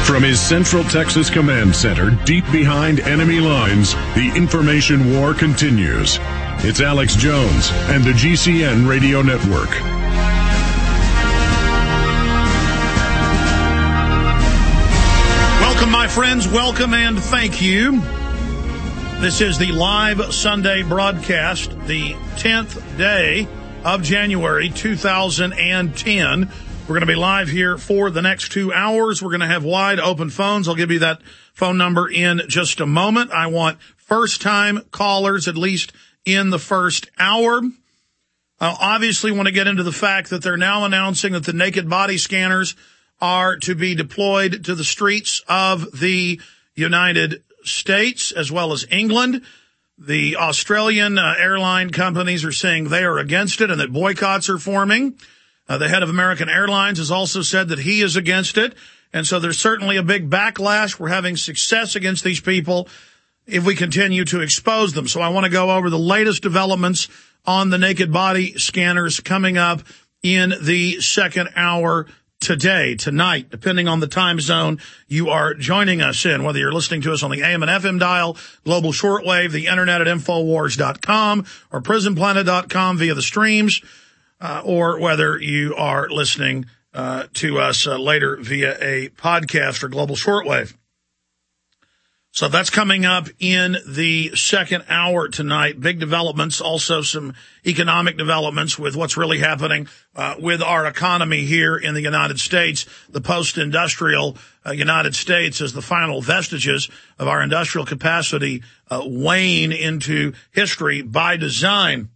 From his Central Texas Command Center, deep behind enemy lines, the information war continues. It's Alex Jones and the GCN Radio Network. Welcome, my friends. Welcome and thank you. This is the live Sunday broadcast, the 10th day of January 2010. We're going to be live here for the next 2 hours. We're going to have wide open phones. I'll give you that phone number in just a moment. I want first-time callers, at least in the first hour. I obviously want to get into the fact that they're now announcing that the naked body scanners are to be deployed to the streets of the United States as well as England. The Australian airline companies are saying they are against it and that boycotts are forming. The head of American Airlines has also said that he is against it. And so there's certainly a big backlash. We're having success against these people if we continue to expose them. So I want to go over the latest developments on the naked body scanners coming up in the second hour tonight, depending on the time zone you are joining us in, whether you're listening to us on the AM and FM dial, global shortwave, the internet at Infowars.com or PrisonPlanet.com via the streams. Or whether you are listening to us later via a podcast or global shortwave. So that's coming up in the second hour tonight. Big developments, also some economic developments with what's really happening with our economy here in the United States. The post-industrial United States as the final vestiges of our industrial capacity wane into history by design.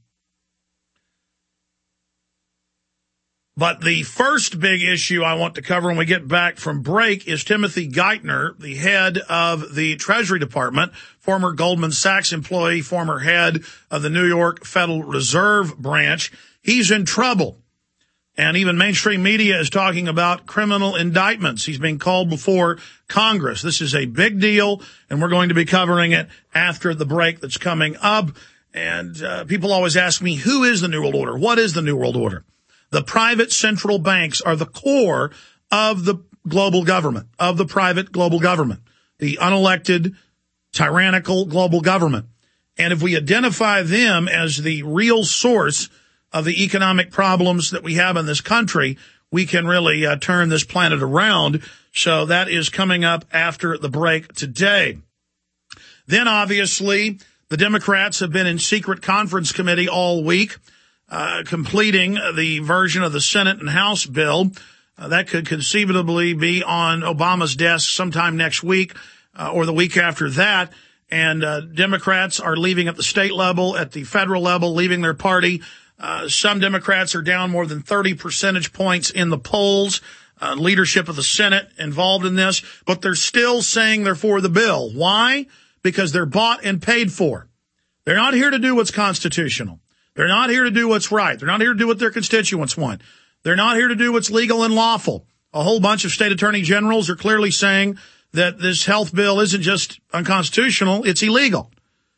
But the first big issue I want to cover when we get back from break is Timothy Geithner, the head of the Treasury Department, former Goldman Sachs employee, former head of the New York Federal Reserve Branch. He's in trouble. And even mainstream media is talking about criminal indictments. He's being called before Congress. This is a big deal, and we're going to be covering it after the break that's coming up. And people always ask me, who is the New World Order? What is the New World Order? The private central banks are the core of the global government, of the private global government, the unelected, tyrannical global government. And if we identify them as the real source of the economic problems that we have in this country, we can really turn this planet around. So that is coming up after the break today. Then, obviously, the Democrats have been in secret conference committee all week. Completing the version of the Senate and House bill that could conceivably be on Obama's desk sometime next week or the week after that. And Democrats are leaving at the state level, at the federal level, leaving their party. Some Democrats are down more than 30 percentage points in the polls. Leadership of the Senate involved in this, but they're still saying they're for the bill. Why? Because they're bought and paid for. They're not here to do what's constitutional. They're not here to do what's right. They're not here to do what their constituents want. They're not here to do what's legal and lawful. A whole bunch of state attorney generals are clearly saying that this health bill isn't just unconstitutional, it's illegal.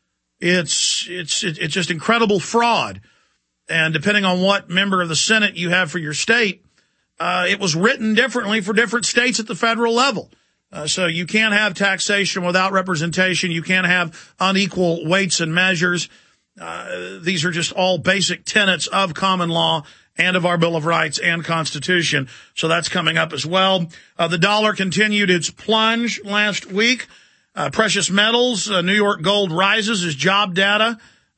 It's just incredible fraud. And depending on what member of the Senate you have for your state, it was written differently for different states at the federal level. So you can't have taxation without representation. You can't have unequal weights and measures. These are just all basic tenets of common law and of our Bill of Rights and Constitution. So that's coming up as well. The dollar continued its plunge last week. Precious metals, New York gold rises as job data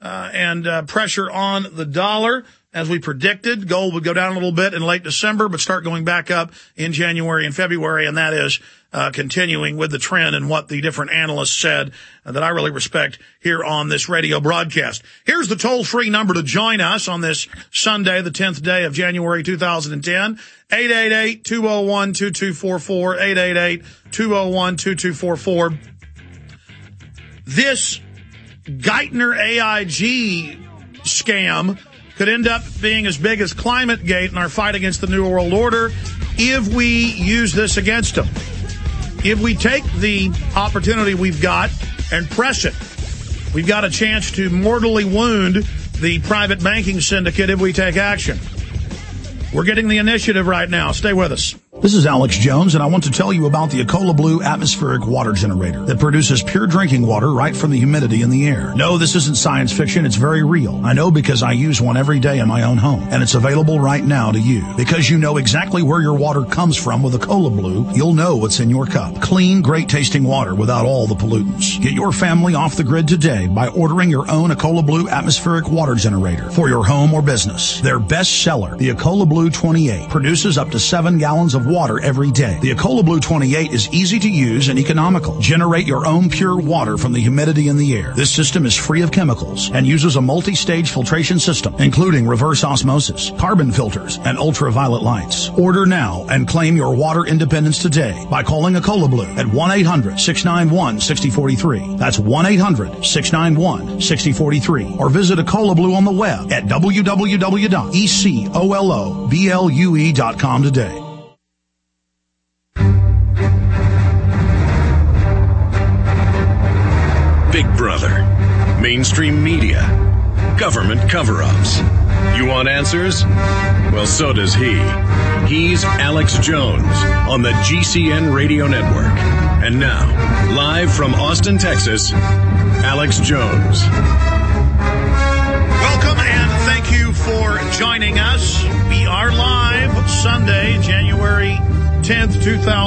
and pressure on the dollar. As we predicted, gold would go down a little bit in late December, but start going back up in January and February, and that is continuing with the trend and what the different analysts said that I really respect here on this radio broadcast. Here's the toll-free number to join us on this Sunday, the 10th day of January 2010, 888-201-2244, 888-201-2244. This Geithner AIG scam could end up being as big as ClimateGate in our fight against the New World Order if we use this against them. If we take the opportunity we've got and press it, we've got a chance to mortally wound the private banking syndicate if we take action. We're getting the initiative right now. Stay with us. This is Alex Jones, and I want to tell you about the Ecola Blue atmospheric water generator that produces pure drinking water right from the humidity in the air. No, this isn't science fiction. It's very real. I know because I use one every day in my own home, and it's available right now to you. Because you know exactly where your water comes from with Ecola Blue, you'll know what's in your cup. Clean, great-tasting water without all the pollutants. Get your family off the grid today by ordering your own Ecola Blue atmospheric water generator for your home or business. Their best seller, the Ecola Blue 28, produces up to 7 gallons of water every day. The Ecola Blue 28 is easy to use and economical. Generate your own pure water from the humidity in the air. This system is free of chemicals and uses a multi-stage filtration system, including reverse osmosis, carbon filters, and ultraviolet lights. Order now and claim your water independence today by calling Ecola Blue at 1-800-691-6043. That's 1-800-691-6043. Or visit Ecola Blue on the web at www.ecoloblu.com today. Big Brother, mainstream media, government cover-ups. You want answers? Well, so does he. He's Alex Jones on the GCN Radio Network. And now, live from Austin, Texas, Alex Jones. Welcome and thank you for joining us. We are live Sunday, January 10th,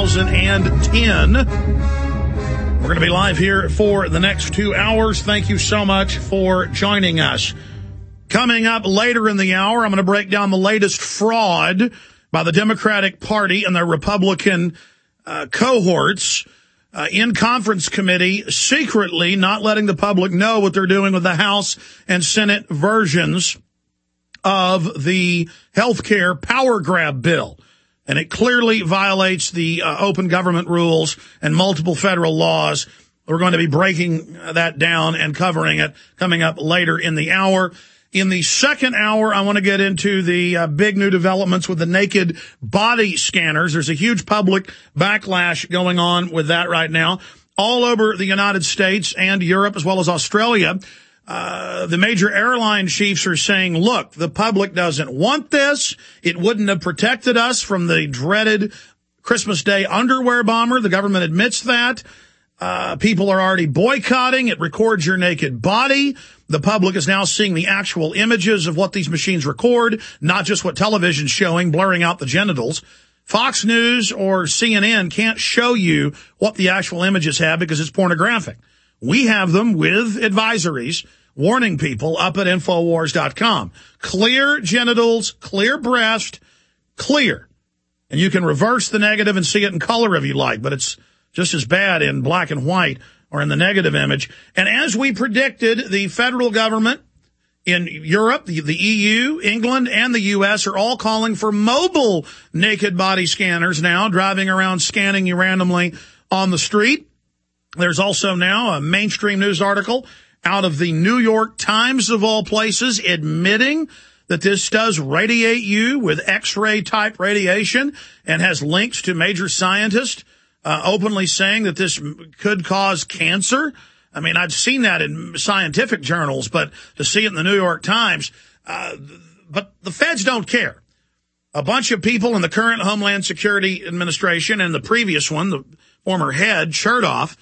2010. We're going to be live here for the next 2 hours. Thank you so much for joining us. Coming up later in the hour, I'm going to break down the latest fraud by the Democratic Party and their Republican cohorts in conference committee, secretly not letting the public know what they're doing with the House and Senate versions of the health care power grab bill. And it clearly violates the open government rules and multiple federal laws. We're going to be breaking that down and covering it coming up later in the hour. In the second hour, I want to get into the big new developments with the naked body scanners. There's a huge public backlash going on with that right now all over the United States and Europe as well as Australia. The major airline chiefs are saying, look, the public doesn't want this. It wouldn't have protected us from the dreaded Christmas Day underwear bomber. The government admits that. People are already boycotting. It records your naked body. The public is now seeing the actual images of what these machines record, not just what television's showing, blurring out the genitals. Fox News or CNN can't show you what the actual images have because it's pornographic. We have them with advisories warning people up at Infowars.com. Clear genitals, clear breast, clear. And you can reverse the negative and see it in color if you like, but it's just as bad in black and white or in the negative image. And as we predicted, the federal government in Europe, the EU, England, and the U.S. are all calling for mobile naked body scanners now, driving around scanning you randomly on the street. There's also now a mainstream news article out of the New York Times, of all places, admitting that this does radiate you with X-ray type radiation and has links to major scientists openly saying that this could cause cancer. I mean, I've seen that in scientific journals, but to see it in the New York Times, but the feds don't care. A bunch of people in the current Homeland Security Administration and the previous one, the former head, Chertoff,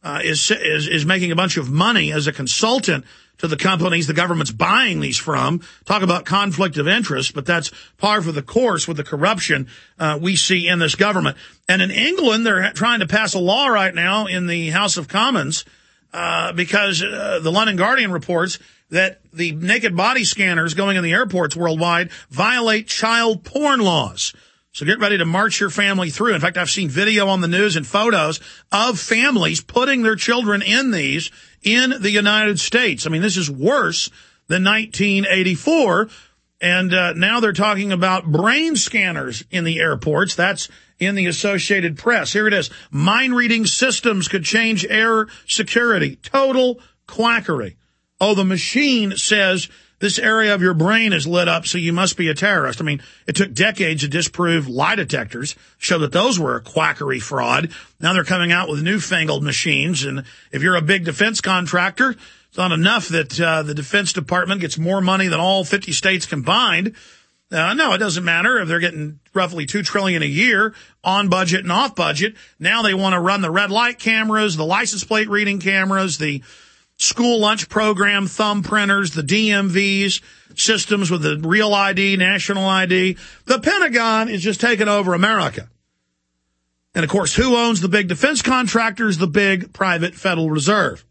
is making a bunch of money as a consultant to the companies the government's buying these from. Talk about conflict of interest, but that's par for the course with the corruption we see in this government. And in England, they're trying to pass a law right now in the House of Commons because the London Guardian reports that the naked body scanners going in the airports worldwide violate child porn laws. So get ready to march your family through. In fact, I've seen video on the news and photos of families putting their children in these in the United States. I mean, this is worse than 1984. And now they're talking about brain scanners in the airports. That's in the Associated Press. Here it is. Mind-reading systems could change air security. Total quackery. Oh, the machine says this area of your brain is lit up, so you must be a terrorist. I mean, it took decades to disprove lie detectors, show that those were a quackery fraud. Now they're coming out with newfangled machines. And if you're a big defense contractor, it's not enough that the Defense Department gets more money than all 50 states combined. No, it doesn't matter if they're getting roughly $2 trillion a year on budget and off budget. Now they want to run the red light cameras, the license plate reading cameras, the school lunch program thumb printers, the DMVs, systems with the real ID, national ID. The Pentagon is just taking over America. And, of course, who owns the big defense contractors? The big private Federal Reserve,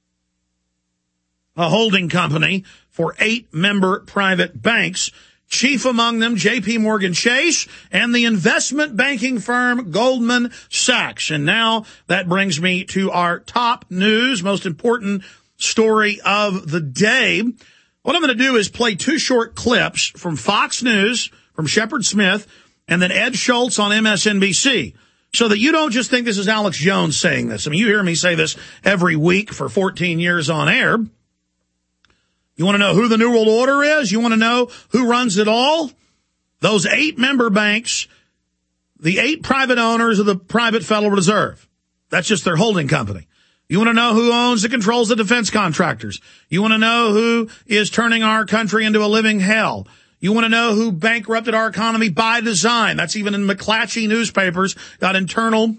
a holding company for 8 member private banks, chief among them J.P. Morgan Chase and the investment banking firm Goldman Sachs. And now that brings me to our top news, most important story of the day. What I'm going to do is play 2 short clips from Fox News, from Shepard Smith, and then Ed Schultz on MSNBC, so that you don't just think this is Alex Jones saying this. I mean, you hear me say this every week for 14 years on air. You want to know who the New World Order is? You want to know who runs it all? Those 8 member banks, the 8 private owners of the private Federal Reserve. That's just their holding company. You want to know who owns and controls the defense contractors? You want to know who is turning our country into a living hell? You want to know who bankrupted our economy by design? That's even in McClatchy newspapers, got internal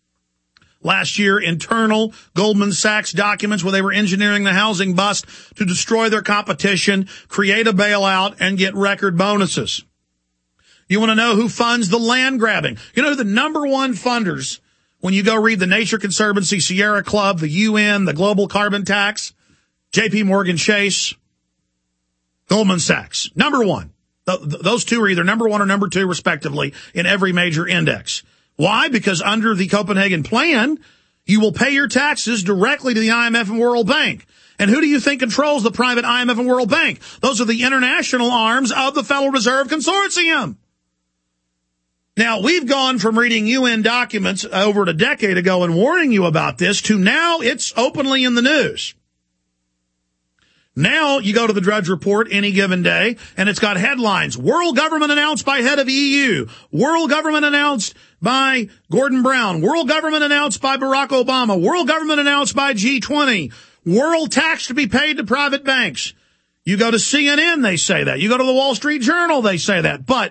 Goldman Sachs documents where they were engineering the housing bust to destroy their competition, create a bailout, and get record bonuses. You want to know who funds the land grabbing? You know who the number one funders, when you go read the Nature Conservancy, Sierra Club, the UN, the Global Carbon Tax, J.P. Morgan Chase, Goldman Sachs. Number one. Those 2 are either number 1 or number 2, respectively, in every major index. Why? Because under the Copenhagen Plan, you will pay your taxes directly to the IMF and World Bank. And who do you think controls the private IMF and World Bank? Those are the international arms of the Federal Reserve Consortium. Now, we've gone from reading UN documents over a decade ago and warning you about this to now it's openly in the news. Now you go to the Drudge Report any given day, and it's got headlines. World government announced by head of EU. World government announced by Gordon Brown. World government announced by Barack Obama. World government announced by G20. World tax to be paid to private banks. You go to CNN, they say that. You go to the Wall Street Journal, they say that. But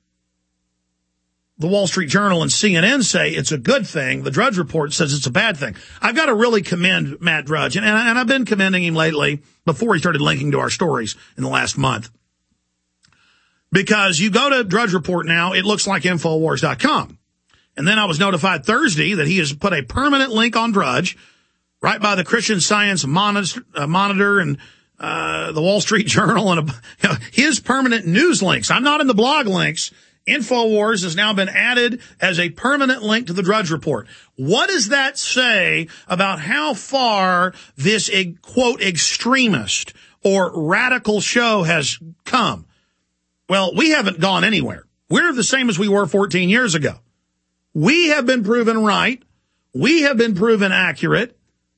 the Wall Street Journal and CNN say it's a good thing. The Drudge Report says it's a bad thing. I've got to really commend Matt Drudge, and I've been commending him lately before he started linking to our stories in the last month. Because you go to Drudge Report now, it looks like Infowars.com. And then I was notified Thursday that he has put a permanent link on Drudge right by the Christian Science Monitor and the Wall Street Journal and his permanent news links. I'm not in the blog links. Infowars has now been added as a permanent link to the Drudge Report. What does that say about how far this, quote, extremist or radical show has come? Well, we haven't gone anywhere. We're the same as we were 14 years ago. We have been proven right. We have been proven accurate.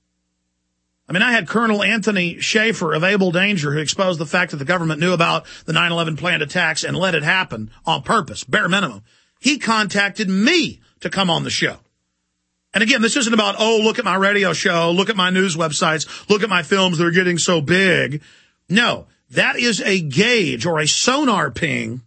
I mean, I had Colonel Anthony Schaefer of Able Danger who exposed the fact that the government knew about the 9/11 planned attacks and let it happen on purpose, bare minimum. He contacted me to come on the show. And again, this isn't about, oh, look at my radio show, look at my news websites, look at my films that are getting so big. No, that is a gauge or a sonar ping.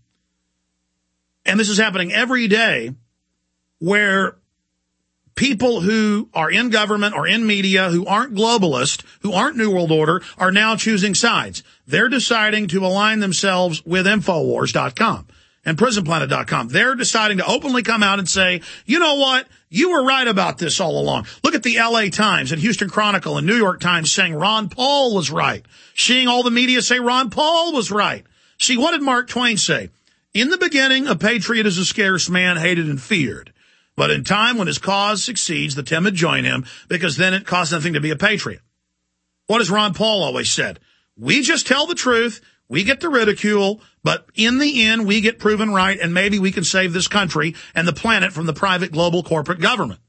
And this is happening every day where people who are in government or in media who aren't globalist, who aren't New World Order, are now choosing sides. They're deciding to align themselves with Infowars.com and PrisonPlanet.com. They're deciding to openly come out and say, you know what? You were right about this all along. Look at the LA Times and Houston Chronicle and New York Times saying Ron Paul was right. Seeing all the media say Ron Paul was right. See, what did Mark Twain say? In the beginning, a patriot is a scarce man, hated and feared. But in time, when his cause succeeds, the timid join him, because then it costs nothing to be a patriot. What has Ron Paul always said? We just tell the truth, we get the ridicule, but in the end, we get proven right, and maybe we can save this country and the planet from the private global corporate government.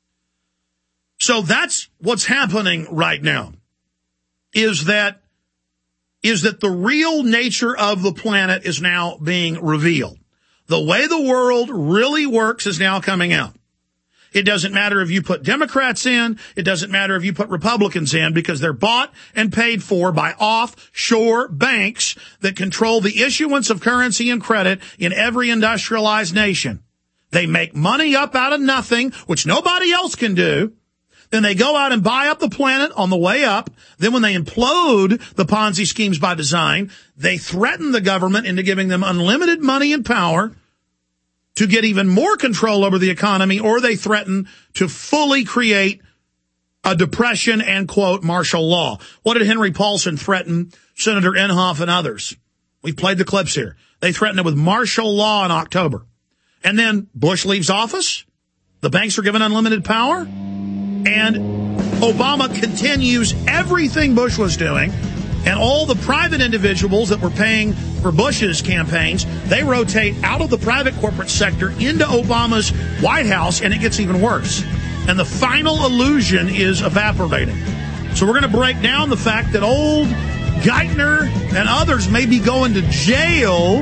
So that's what's happening right now, is that the real nature of the planet is now being revealed. The way the world really works is now coming out. It doesn't matter if you put Democrats in. It doesn't matter if you put Republicans in, because they're bought and paid for by offshore banks that control the issuance of currency and credit in every industrialized nation. They make money up out of nothing, which nobody else can do. Then they go out and buy up the planet on the way up. Then when they implode the Ponzi schemes by design, they threaten the government into giving them unlimited money and power to get even more control over the economy, or they threaten to fully create a depression and, quote, martial law. What did Henry Paulson threaten Senator Inhofe and others? We've played the clips here. They threatened it with martial law in October. And then Bush leaves office. The banks are given unlimited power. And Obama continues everything Bush was doing. And all the private individuals that were paying for Bush's campaigns, they rotate out of the private corporate sector into Obama's White House, and it gets even worse. And the final illusion is evaporating. So we're going to break down the fact that old Geithner and others may be going to jail,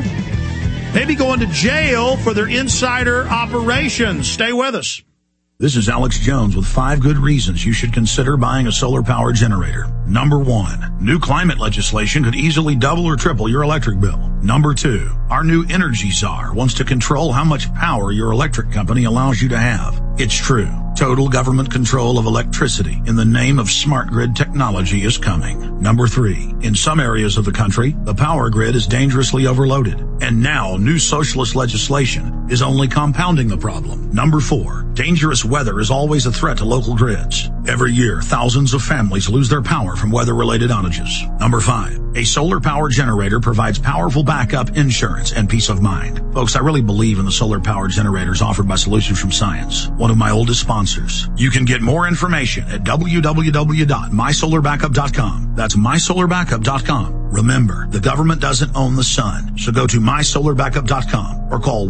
for their insider operations. Stay with us. This is Alex Jones with 5 good reasons you should consider buying a solar power generator. Number 1, new climate legislation could easily double or triple your electric bill. Number 2, our new energy czar wants to control how much power your electric company allows you to have. It's true. Total government control of electricity in the name of smart grid technology is coming. Number 3, in some areas of the country, the power grid is dangerously overloaded. And now new socialist legislation is only compounding the problem. Number 4, dangerous weather is always a threat to local grids. Every year, thousands of families lose their power from weather-related outages. Number 5, a solar power generator provides powerful backup insurance and peace of mind. Folks, I really believe in the solar power generators offered by Solutions from Science, one of my oldest sponsors. You can get more information at www.mysolarbackup.com. That's mysolarbackup.com. Remember, the government doesn't own the sun, so go to mysolarbackup.com or call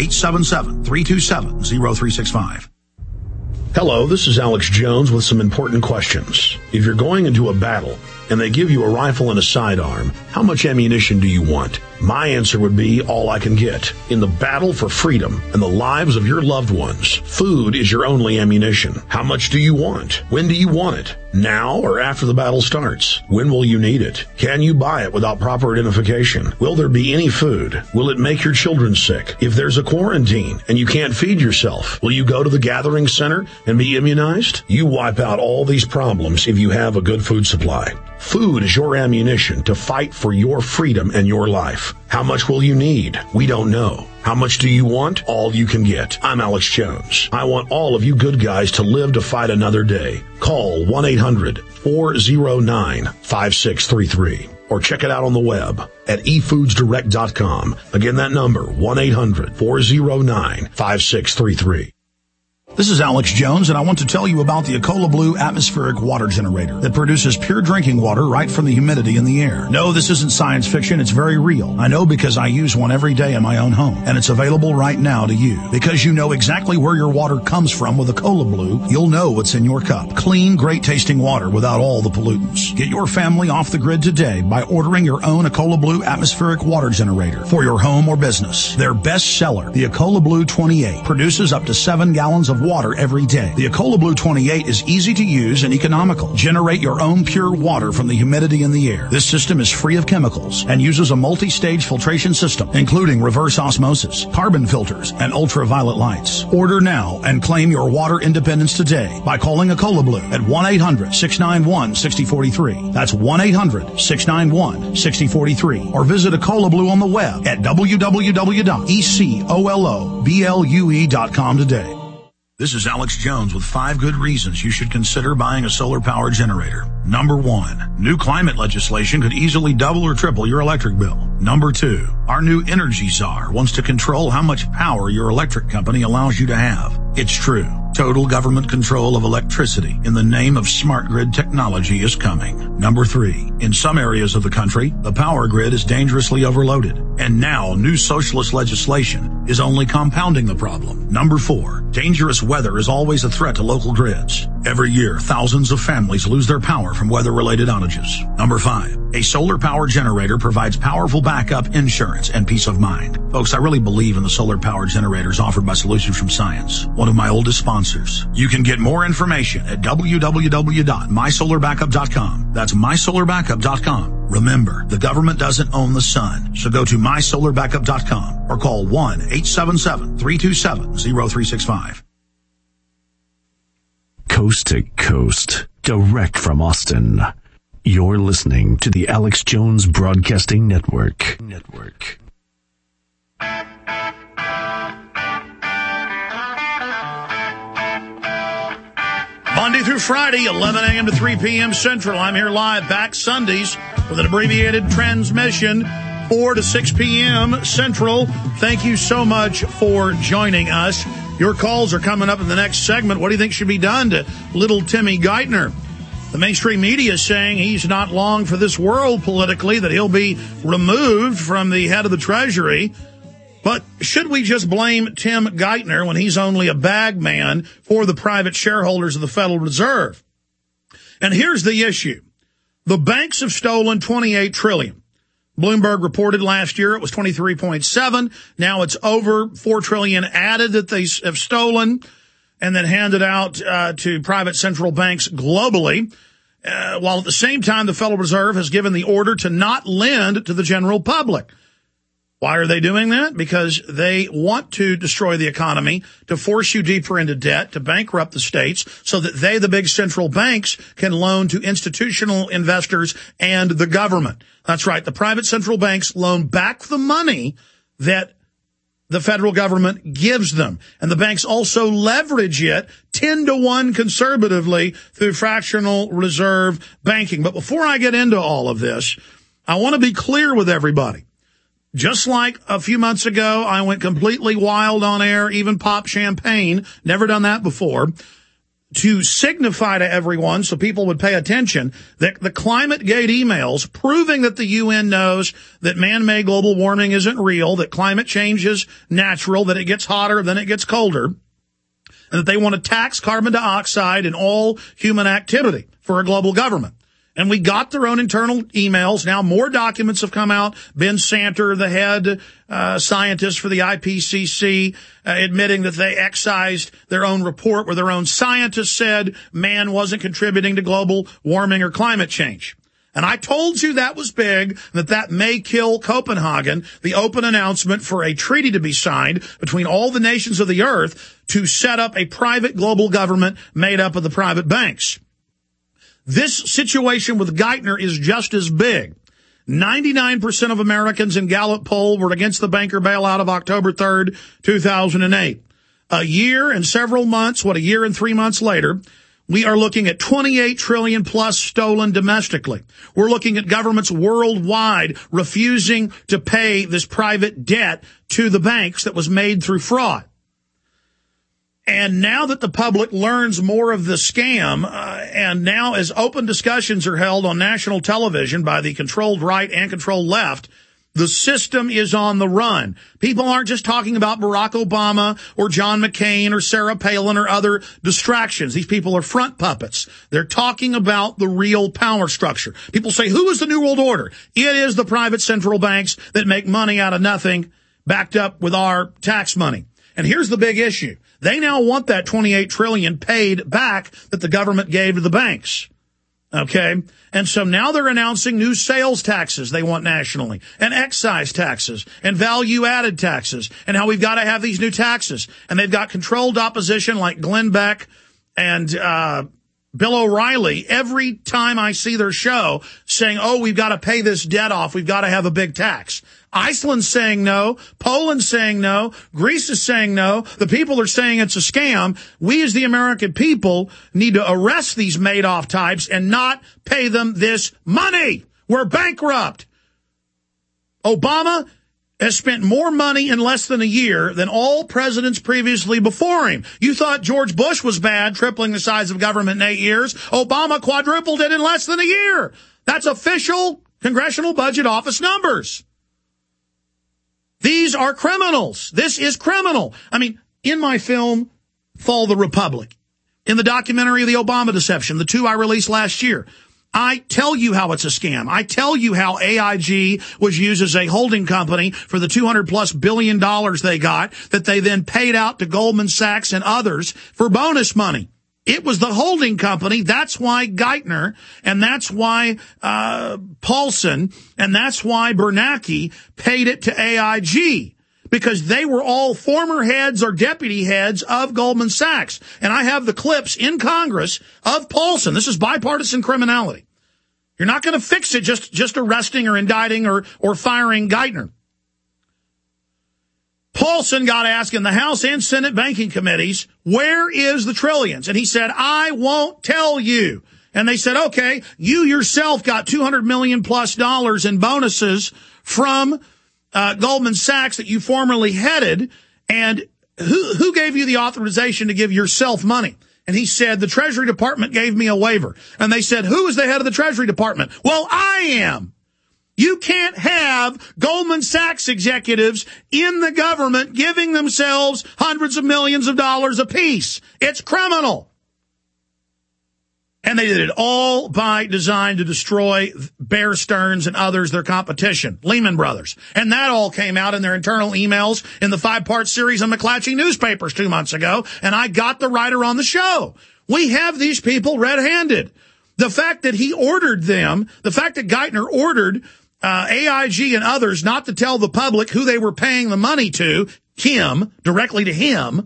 1-877-327-0365. Hello, this is Alex Jones with some important questions. If you're going into a battle and they give you a rifle and a sidearm, how much ammunition do you want? My answer would be all I can get. In the battle for freedom and the lives of your loved ones, food is your only ammunition. How much do you want? When do you want it? Now or after the battle starts? When will you need it? Can you buy it without proper identification? Will there be any food? Will it make your children sick? If there's a quarantine and you can't feed yourself, will you go to the gathering center and be immunized? You wipe out all these problems if you have a good food supply. Food is your ammunition to fight for your freedom and your life. How much will you need? We don't know. How much do you want? All you can get. I'm Alex Jones. I want all of you good guys to live to fight another day. Call 1-800-409-5633 or check it out on the web at efoodsdirect.com. Again, that number, 1-800-409-5633. This is Alex Jones, and I want to tell you about the Ecola Blue atmospheric water generator that produces pure drinking water right from the humidity in the air. No, this isn't science fiction. It's very real. I know because I use one every day in my own home, and it's available right now to you. Because you know exactly where your water comes from with Ecola Blue, you'll know what's in your cup. Clean, great-tasting water without all the pollutants. Get your family off the grid today by ordering your own Ecola Blue atmospheric water generator for your home or business. Their best seller, the Ecola Blue 28, produces up to 7 gallons of water every day. The Ecola Blue 28 is easy to use and economical. Generate your own pure water from the humidity in the air. This system is free of chemicals and uses a multi-stage filtration system, including reverse osmosis, carbon filters, and ultraviolet lights. Order now and claim your water independence today by calling Ecola Blue at 1-800-691-6043. That's 1-800-691-6043. Or visit Ecola Blue on the web at www.ecoloblu.com today. This is Alex Jones with 5 good reasons you should consider buying a solar power generator. Number 1, new climate legislation could easily double or triple your electric bill. Number 2, our new energy czar wants to control how much power your electric company allows you to have. It's true. Total government control of electricity in the name of smart grid technology is coming. Number 3, in some areas of the country, the power grid is dangerously overloaded. And now new socialist legislation is only compounding the problem. Number 4, dangerous weather is always a threat to local grids. Every year, thousands of families lose their power from weather-related outages. Number 5, a solar power generator provides powerful backup, insurance, and peace of mind. Folks, I really believe in the solar power generators offered by Solutions from Science, one of my oldest sponsors. You can get more information at www.mysolarbackup.com. That's mysolarbackup.com. Remember, the government doesn't own the sun, so go to mysolarbackup.com or call 1-877-327-0365. Coast to coast, direct from Austin. You're listening to the Alex Jones Broadcasting Network. Monday through Friday, 11 a.m. to 3 p.m. Central. I'm here live, back Sundays with an abbreviated transmission, 4 to 6 p.m. Central. Thank you so much for joining us. Your calls are coming up in the next segment. What do you think should be done to little Timmy Geithner? The mainstream media is saying he's not long for this world politically, that he'll be removed from the head of the Treasury. But should we just blame Tim Geithner when he's only a bag man for the private shareholders of the Federal Reserve? And here's the issue. The banks have stolen $28 trillion. Bloomberg reported last year it was 23.7. Now it's over $4 trillion added that they have stolen and then handed out to private central banks globally. While at the same time, the Federal Reserve has given the order to not lend to the general public. Why are they doing that? Because they want to destroy the economy, to force you deeper into debt, to bankrupt the states so that they, the big central banks, can loan to institutional investors and the government. That's right. The private central banks loan back the money that the federal government gives them. And the banks also leverage it 10-to-1 conservatively through fractional reserve banking. But before I get into all of this, I want to be clear with everybody. Just like a few months ago, I went completely wild on air, even popped champagne, never done that before, to signify to everyone so people would pay attention that the ClimateGate emails proving that the UN knows that man-made global warming isn't real, that climate change is natural, that it gets hotter, then it gets colder, and that they want to tax carbon dioxide in all human activity for a global government. And we got their own internal emails. Now more documents have come out. Ben Santer, the head scientist for the IPCC, admitting that they excised their own report where their own scientists said man wasn't contributing to global warming or climate change. And I told you that was big, that may kill Copenhagen, the open announcement for a treaty to be signed between all the nations of the earth to set up a private global government made up of the private banks. This situation with Geithner is just as big. 99% of Americans in Gallup poll were against the banker bailout of October 3rd, 2008. A year and several months, a year and 3 months later, we are looking at 28 trillion plus stolen domestically. We're looking at governments worldwide refusing to pay this private debt to the banks that was made through fraud. And now that the public learns more of the scam, and now as open discussions are held on national television by the controlled right and controlled left, the system is on the run. People aren't just talking about Barack Obama or John McCain or Sarah Palin or other distractions. These people are front puppets. They're talking about the real power structure. People say, who is the New World Order? It is the private central banks that make money out of nothing, backed up with our tax money. And here's the big issue. They now want that $28 trillion paid back that the government gave to the banks. Okay? And so now they're announcing new sales taxes they want nationally, and excise taxes, and value-added taxes, and how we've got to have these new taxes. And they've got controlled opposition like Glenn Beck and Bill O'Reilly every time I see their show saying, oh, we've got to pay this debt off. We've got to have a big tax. Iceland's saying no. Poland's saying no. Greece is saying no. The people are saying it's a scam. We as the American people need to arrest these Madoff types and not pay them this money. We're bankrupt. Obama has spent more money in less than a year than all presidents previously before him. You thought George Bush was bad, tripling the size of government in 8 years. Obama quadrupled it in less than a year. That's official Congressional Budget Office numbers. These are criminals. This is criminal. I mean, in my film, Fall the Republic, in the documentary of the Obama deception, the 2 I released last year. I tell you how it's a scam. I tell you how AIG was used as a holding company for the $200+ billion they got that they then paid out to Goldman Sachs and others for bonus money. It was the holding company. That's why Geithner, and that's why Paulson, and that's why Bernanke paid it to AIG. Because they were all former heads or deputy heads of Goldman Sachs. And I have the clips in Congress of Paulson. This is bipartisan criminality. You're not going to fix it just arresting or indicting or firing Geithner. Paulson got asked in the House and Senate banking committees, where is the trillions? And he said, I won't tell you. And they said, okay, you yourself got $200 million+ in bonuses from Goldman Sachs that you formerly headed, and who gave you the authorization to give yourself money? And he said, the Treasury Department gave me a waiver. And they said, who is the head of the Treasury Department? Well, I am. You can't have Goldman Sachs executives in the government giving themselves hundreds of millions of dollars apiece. It's criminal. And they did it all by design to destroy Bear Stearns and others, their competition, Lehman Brothers. And that all came out in their internal emails in the 5-part series on McClatchy newspapers 2 months ago. And I got the writer on the show. We have these people red-handed. The fact that he ordered them, the fact that Geithner ordered AIG and others not to tell the public who they were paying the money to, directly to him.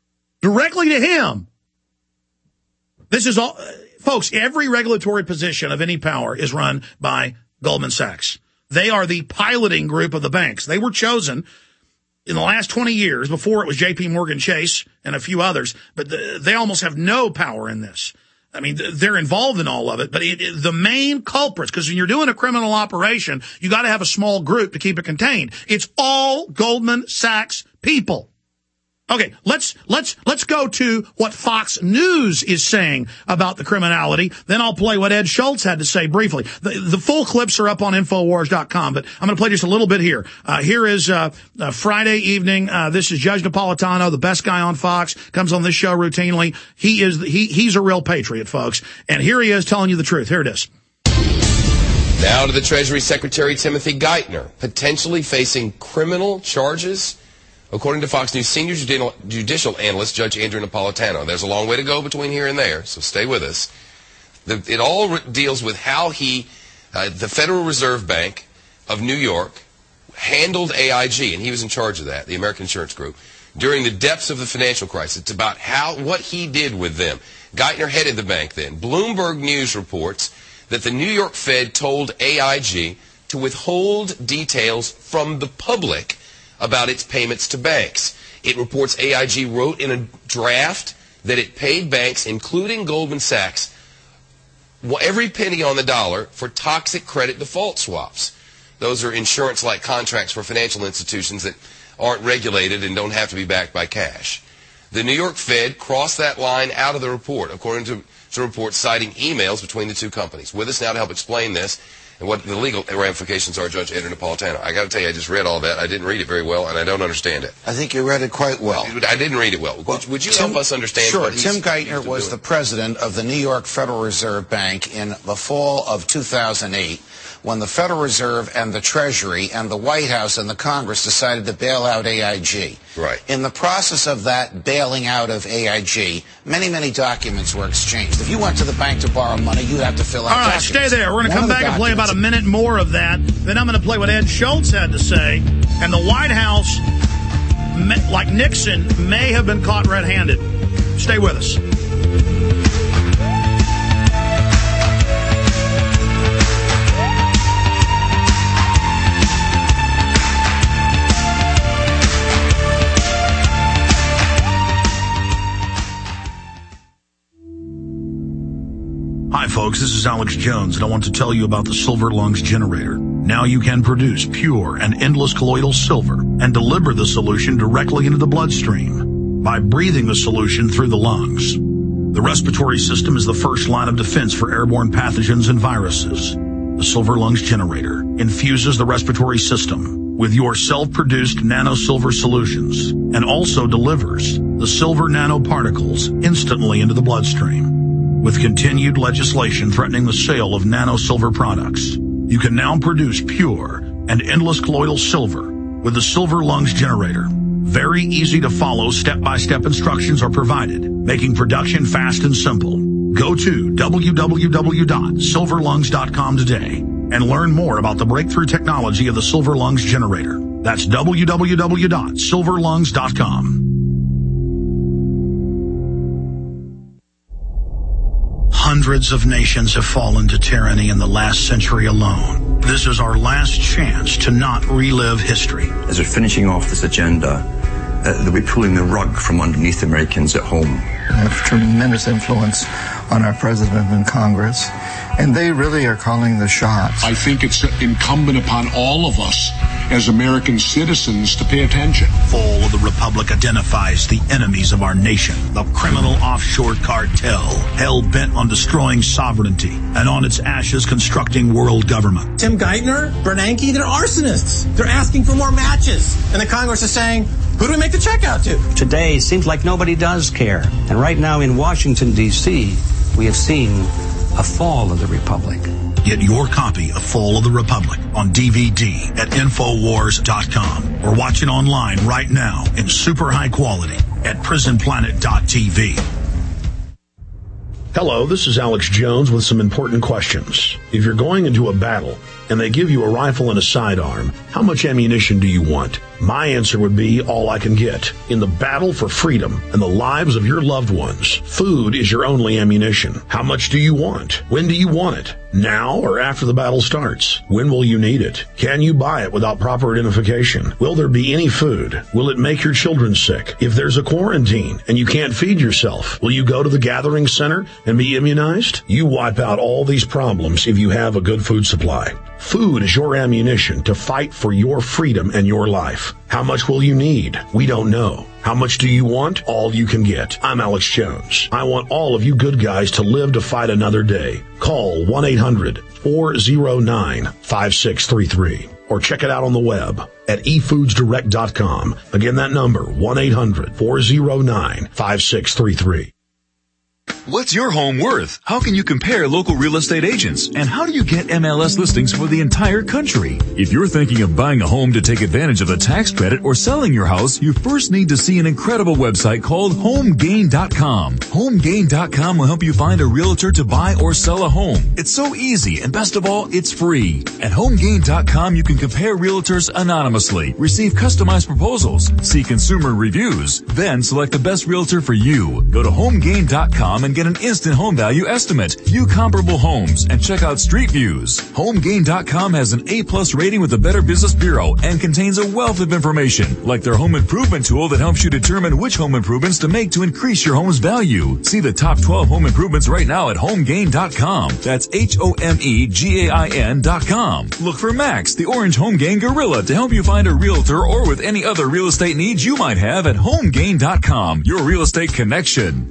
This is all... Folks, every regulatory position of any power is run by Goldman Sachs. They are the piloting group of the banks. They were chosen in the last 20 years, before it was J.P. Morgan Chase and a few others, but they almost have no power in this. I mean, they're involved in all of it, but the main culprits, because when you're doing a criminal operation, you got to have a small group to keep it contained. It's all Goldman Sachs people. Okay, let's go to what Fox News is saying about the criminality. Then I'll play what Ed Schultz had to say briefly. The full clips are up on Infowars.com, but I'm going to play just a little bit here. Here is Friday evening. This is Judge Napolitano, the best guy on Fox, comes on this show routinely. He's a real patriot, folks. And here he is telling you the truth. Here it is. Now to the Treasury Secretary Timothy Geithner, potentially facing criminal charges. According to Fox News senior judicial analyst Judge Andrew Napolitano. There's a long way to go between here and there, so stay with us. It all deals with how the Federal Reserve Bank of New York handled AIG, and he was in charge of that, the American Insurance Group, during the depths of the financial crisis. It's about what he did with them. Geithner headed the bank then. Bloomberg News reports that the New York Fed told AIG to withhold details from the public about its payments to banks. It reports AIG wrote in a draft that it paid banks, including Goldman Sachs, every penny on the dollar for toxic credit default swaps. Those are insurance-like contracts for financial institutions that aren't regulated and don't have to be backed by cash. The New York Fed crossed that line out of the report, according to some reports citing emails between the two companies. With us now to help explain this and what the legal ramifications are, Judge Andrew Napolitano. I got to tell you, I just read all that. I didn't read it very well, and I don't understand it. I think you read it quite well. I didn't read it well. Would you help us understand? Sure. Tim Geithner was the president of the New York Federal Reserve Bank in the fall of 2008, when the Federal Reserve and the Treasury and the White House and the Congress decided to bail out AIG. Right. In the process of that bailing out of AIG, many, many documents were exchanged. If you went to the bank to borrow money, you'd have to fill out documents. All right, stay there. We're going to come back and play about a minute more of that. Then I'm going to play what Ed Schultz had to say. And the White House, like Nixon, may have been caught red-handed. Stay with us. Hi folks, this is Alex Jones, and I want to tell you about the Silver Lungs generator. Now you can produce pure and endless colloidal silver and deliver the solution directly into the bloodstream by breathing the solution through the lungs. The respiratory system is the first line of defense for airborne pathogens and viruses. The Silver Lungs generator infuses the respiratory system with your self-produced nano-silver solutions and also delivers the silver nanoparticles instantly into the bloodstream. With continued legislation threatening the sale of nano silver products, you can now produce pure and endless colloidal silver with the Silver Lungs generator. Very easy to follow step-by-step instructions are provided, making production fast and simple. Go to www.silverlungs.com today and learn more about the breakthrough technology of the Silver Lungs generator. That's www.silverlungs.com. Hundreds of nations have fallen to tyranny in the last century alone. This is our last chance to not relive history. As we're finishing off this agenda, they'll be pulling the rug from underneath Americans at home. They have tremendous influence on our president and Congress, and they really are calling the shots. I think it's incumbent upon all of us as American citizens to pay attention. Fall of the Republic identifies the enemies of our nation, the criminal offshore cartel, hell-bent on destroying sovereignty and on its ashes constructing world government. Tim Geithner, Bernanke, they're arsonists. They're asking for more matches. And the Congress is saying, who do we make the check out to? Today seems like nobody does care. And right now in Washington, D.C., we have seen a fall of the Republic. Get your copy of Fall of the Republic on DVD at Infowars.com or watch it online right now in super high quality at PrisonPlanet.tv. Hello, this is Alex Jones with some important questions. If you're going into a battle and they give you a rifle and a sidearm, how much ammunition do you want? My answer would be all I can get. In the battle for freedom and the lives of your loved ones, food is your only ammunition. How much do you want? When do you want it? Now or after the battle starts? When will you need it? Can you buy it without proper identification? Will there be any food? Will it make your children sick? If there's a quarantine and you can't feed yourself, will you go to the gathering center and be immunized? You wipe out all these problems if you have a good food supply. Food is your ammunition to fight for your freedom and your life. How much will you need? We don't know. How much do you want? All you can get. I'm Alex Jones. I want all of you good guys to live to fight another day. Call 1-800-409-5633 or check it out on the web at efoodsdirect.com. Again, that number, 1-800-409-5633. What's your home worth? How can you compare local real estate agents? And how do you get MLS listings for the entire country? If you're thinking of buying a home to take advantage of the tax credit or selling your house, you first need to see an incredible website called HomeGain.com. HomeGain.com will help you find a realtor to buy or sell a home. It's so easy, and best of all, it's free. At HomeGain.com, you can compare realtors anonymously, receive customized proposals, see consumer reviews, then select the best realtor for you. Go to HomeGain.com and get an instant home value estimate, view comparable homes, and check out street views. HomeGain.com has an A+ rating with the Better Business Bureau and contains a wealth of information, like their home improvement tool that helps you determine which home improvements to make to increase your home's value. See the top 12 home improvements right now at HomeGain.com. That's HomeGain.com. Look for Max, the orange HomeGain gorilla, to help you find a realtor or with any other real estate needs you might have at HomeGain.com, your real estate connection.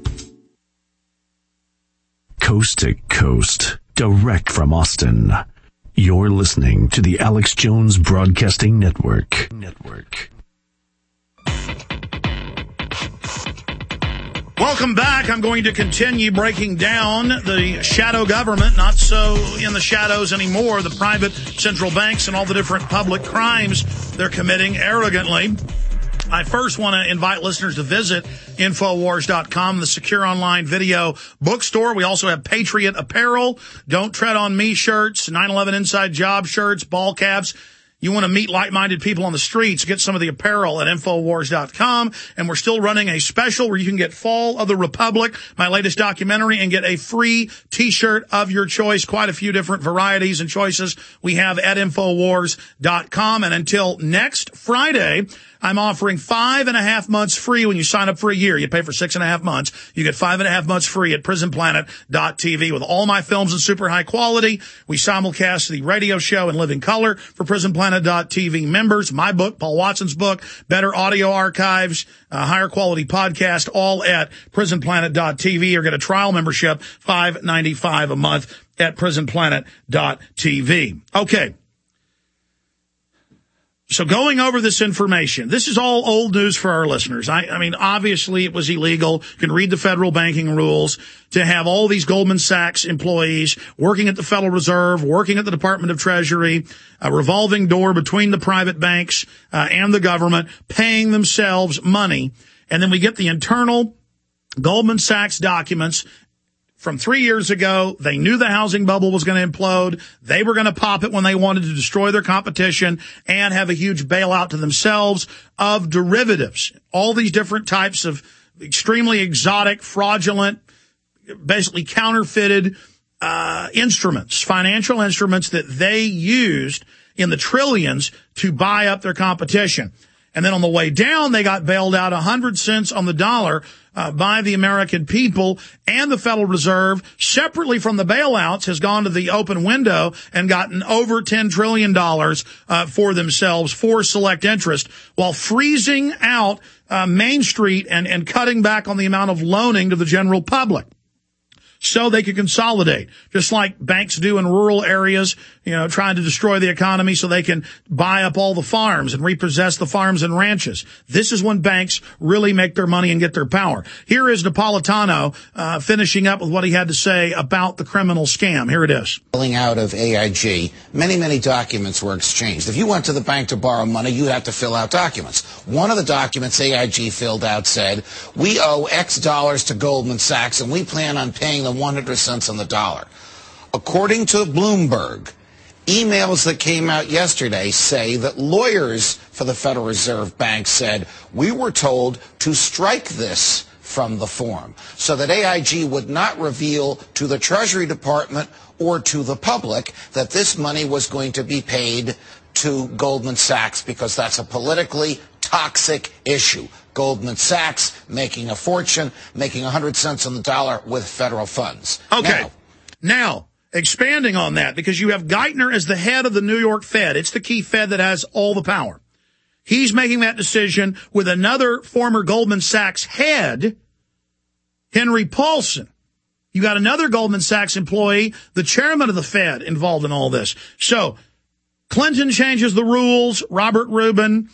Coast to coast, direct from Austin. You're listening to the Alex Jones Broadcasting Network. Welcome back. I'm going to continue breaking down the shadow government, not so in the shadows anymore, the private central banks and all the different public crimes they're committing arrogantly. I first want to invite listeners to visit Infowars.com, the secure online video bookstore. We also have Patriot Apparel, Don't Tread on Me shirts, 9/11 Inside Job shirts, ball caps. You want to meet like-minded people on the streets, get some of the apparel at Infowars.com. And we're still running a special where you can get Fall of the Republic, my latest documentary, and get a free T-shirt of your choice. Quite a few different varieties and choices we have at Infowars.com. And until next Friday, I'm offering 5.5 months free when you sign up for a year. You pay for 6.5 months. You get 5.5 months free at PrisonPlanet.tv with all my films in super high quality. We simulcast the radio show in living color for PrisonPlanet.tv members. My book, Paul Watson's book, better audio archives, higher quality podcast, all at PrisonPlanet.tv, or get a trial membership, $5.95 a month at PrisonPlanet.tv. Okay. So going over this information, this is all old news for our listeners. I mean, obviously it was illegal. You can read the federal banking rules to have all these Goldman Sachs employees working at the Federal Reserve, working at the Department of Treasury, a revolving door between the private banks and the government, paying themselves money. And then we get the internal Goldman Sachs documents from 3 years ago. They knew the housing bubble was going to implode. They were going to pop it when they wanted to destroy their competition and have a huge bailout to themselves of derivatives. All these different types of extremely exotic, fraudulent, basically counterfeited instruments, financial instruments that they used in the trillions to buy up their competition. And then on the way down, they got bailed out 100 cents on the dollar by the American people, and the Federal Reserve, separately from the bailouts, has gone to the open window and gotten over $10 trillion for themselves for select interest, while freezing out Main Street and cutting back on the amount of loaning to the general public, so they could consolidate, just like banks do in rural areas, trying to destroy the economy so they can buy up all the farms and repossess the farms and ranches. This is when banks really make their money and get their power. Here is Napolitano finishing up with what he had to say about the criminal scam. Here it is. Filling out of AIG, many documents were exchanged. If you went to the bank to borrow money, you'd have to fill out documents. One of the documents AIG filled out said, we owe X dollars to Goldman Sachs, and we plan on paying them 100 cents on the dollar. According to Bloomberg, emails that came out yesterday say that lawyers for the Federal Reserve Bank said, we were told to strike this from the form so that AIG would not reveal to the Treasury Department or to the public that this money was going to be paid to Goldman Sachs, because that's a politically toxic issue. Goldman Sachs making a fortune, making 100 cents on the dollar with federal funds. Okay. Now, expanding on that, because you have Geithner as the head of the New York Fed. It's the key Fed that has all the power. He's making that decision with another former Goldman Sachs head, Henry Paulson. You got another Goldman Sachs employee, the chairman of the Fed, involved in all this. So Clinton changes the rules, Robert Rubin,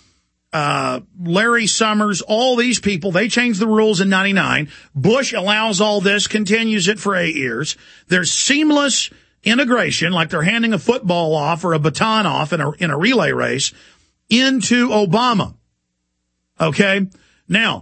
Larry Summers, all these people, they changed the rules in 99. Bush allows all this, continues it for 8 years. There's seamless integration, like they're handing a football off or a baton off in a relay race into Obama. Okay? Now,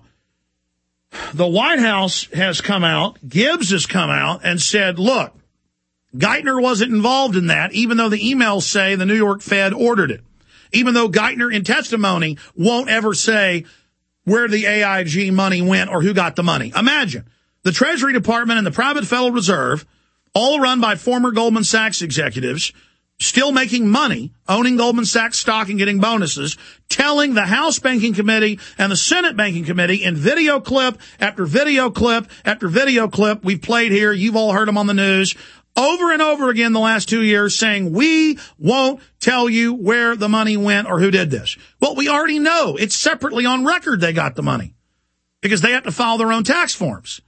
the White House has come out, Gibbs has come out and said, look, Geithner wasn't involved in that, even though the emails say the New York Fed ordered it. Even though Geithner in testimony won't ever say where the AIG money went or who got the money. Imagine the Treasury Department and the private Federal Reserve, all run by former Goldman Sachs executives, still making money, owning Goldman Sachs stock and getting bonuses, telling the House Banking Committee and the Senate Banking Committee in video clip after video clip after video clip we've played here, you've all heard them on the news, over and over again the last 2 years, saying we won't tell you where the money went or who did this. Well, we already know. It's separately on record they got the money because they have to file their own tax forms.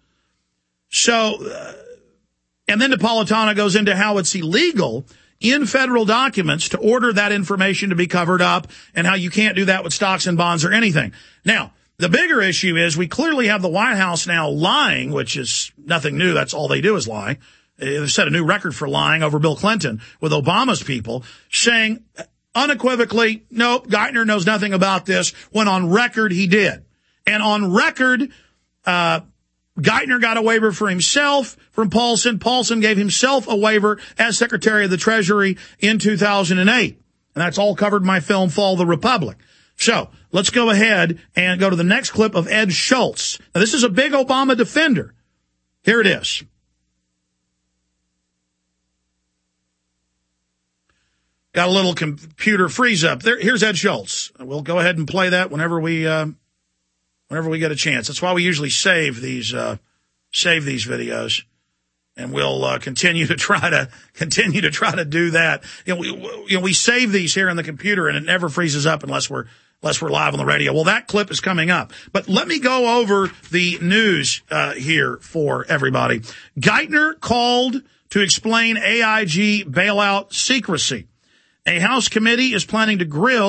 So, and then Napolitano goes into how it's illegal in federal documents to order that information to be covered up and how you can't do that with stocks and bonds or anything. Now, the bigger issue is we clearly have the White House now lying, which is nothing new. That's all they do is lie. They've set a new record for lying over Bill Clinton with Obama's people, saying unequivocally, nope, Geithner knows nothing about this, when on record he did. And on record, Geithner got a waiver for himself from Paulson. Paulson gave himself a waiver as Secretary of the Treasury in 2008. And that's all covered in my film, Fall of the Republic. So let's go ahead and go to the next clip of Ed Schultz. Now, this is a big Obama defender. Here it is. Got a little computer freeze up there. Here's Ed Schultz. We'll go ahead and play that whenever we get a chance. That's why we usually save these videos, and we'll continue to try to do that. We save these here on the computer, and it never freezes up unless we're live on the radio. Well, that clip is coming up, but let me go over the news here for everybody. Geithner called to explain AIG bailout secrecy. A House committee is planning to grill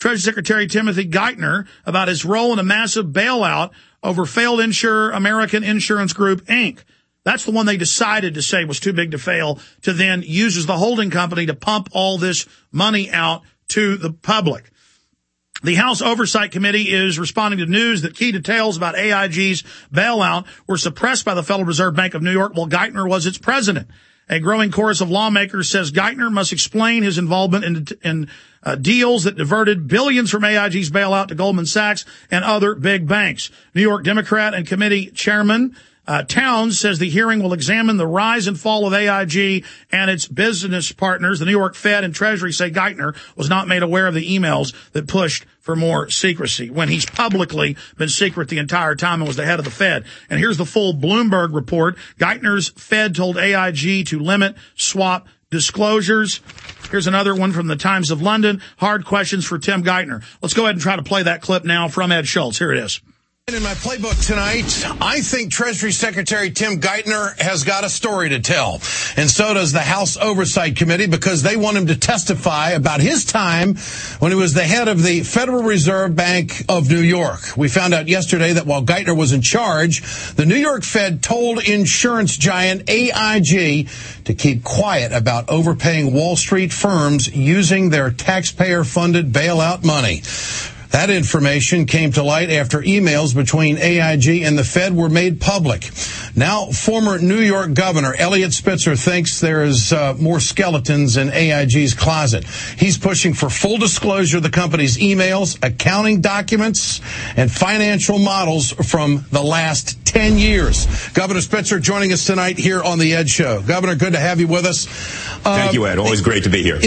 Treasury Secretary Timothy Geithner about his role in a massive bailout over failed insurer American Insurance Group, Inc. That's the one they decided to say was too big to fail, to then use as the holding company to pump all this money out to the public. The House Oversight Committee is responding to news that key details about AIG's bailout were suppressed by the Federal Reserve Bank of New York while Geithner was its president. A growing chorus of lawmakers says Geithner must explain his involvement in deals that diverted billions from AIG's bailout to Goldman Sachs and other big banks. New York Democrat and committee chairman Towns says the hearing will examine the rise and fall of AIG and its business partners. The New York Fed and Treasury say Geithner was not made aware of the emails that pushed for more secrecy, when he's publicly been secret the entire time and was the head of the Fed. And here's the full Bloomberg report. Geithner's Fed told AIG to limit swap disclosures. Here's another one from the Times of London. Hard questions for Tim Geithner. Let's go ahead and try to play that clip now from Ed Schultz. Here it is. In my playbook tonight, I think Treasury Secretary Tim Geithner has got a story to tell. And so does the House Oversight Committee, because they want him to testify about his time when he was the head of the Federal Reserve Bank of New York. We found out yesterday that while Geithner was in charge, the New York Fed told insurance giant AIG to keep quiet about overpaying Wall Street firms using their taxpayer-funded bailout money. That information came to light after emails between AIG and the Fed were made public. Now, former New York Governor Eliot Spitzer thinks there is more skeletons in AIG's closet. He's pushing for full disclosure of the company's emails, accounting documents, and financial models from the last 10 years. Governor Spitzer joining us tonight here on the Ed Show. Governor, good to have you with us. Thank you, Ed. Always great to be here.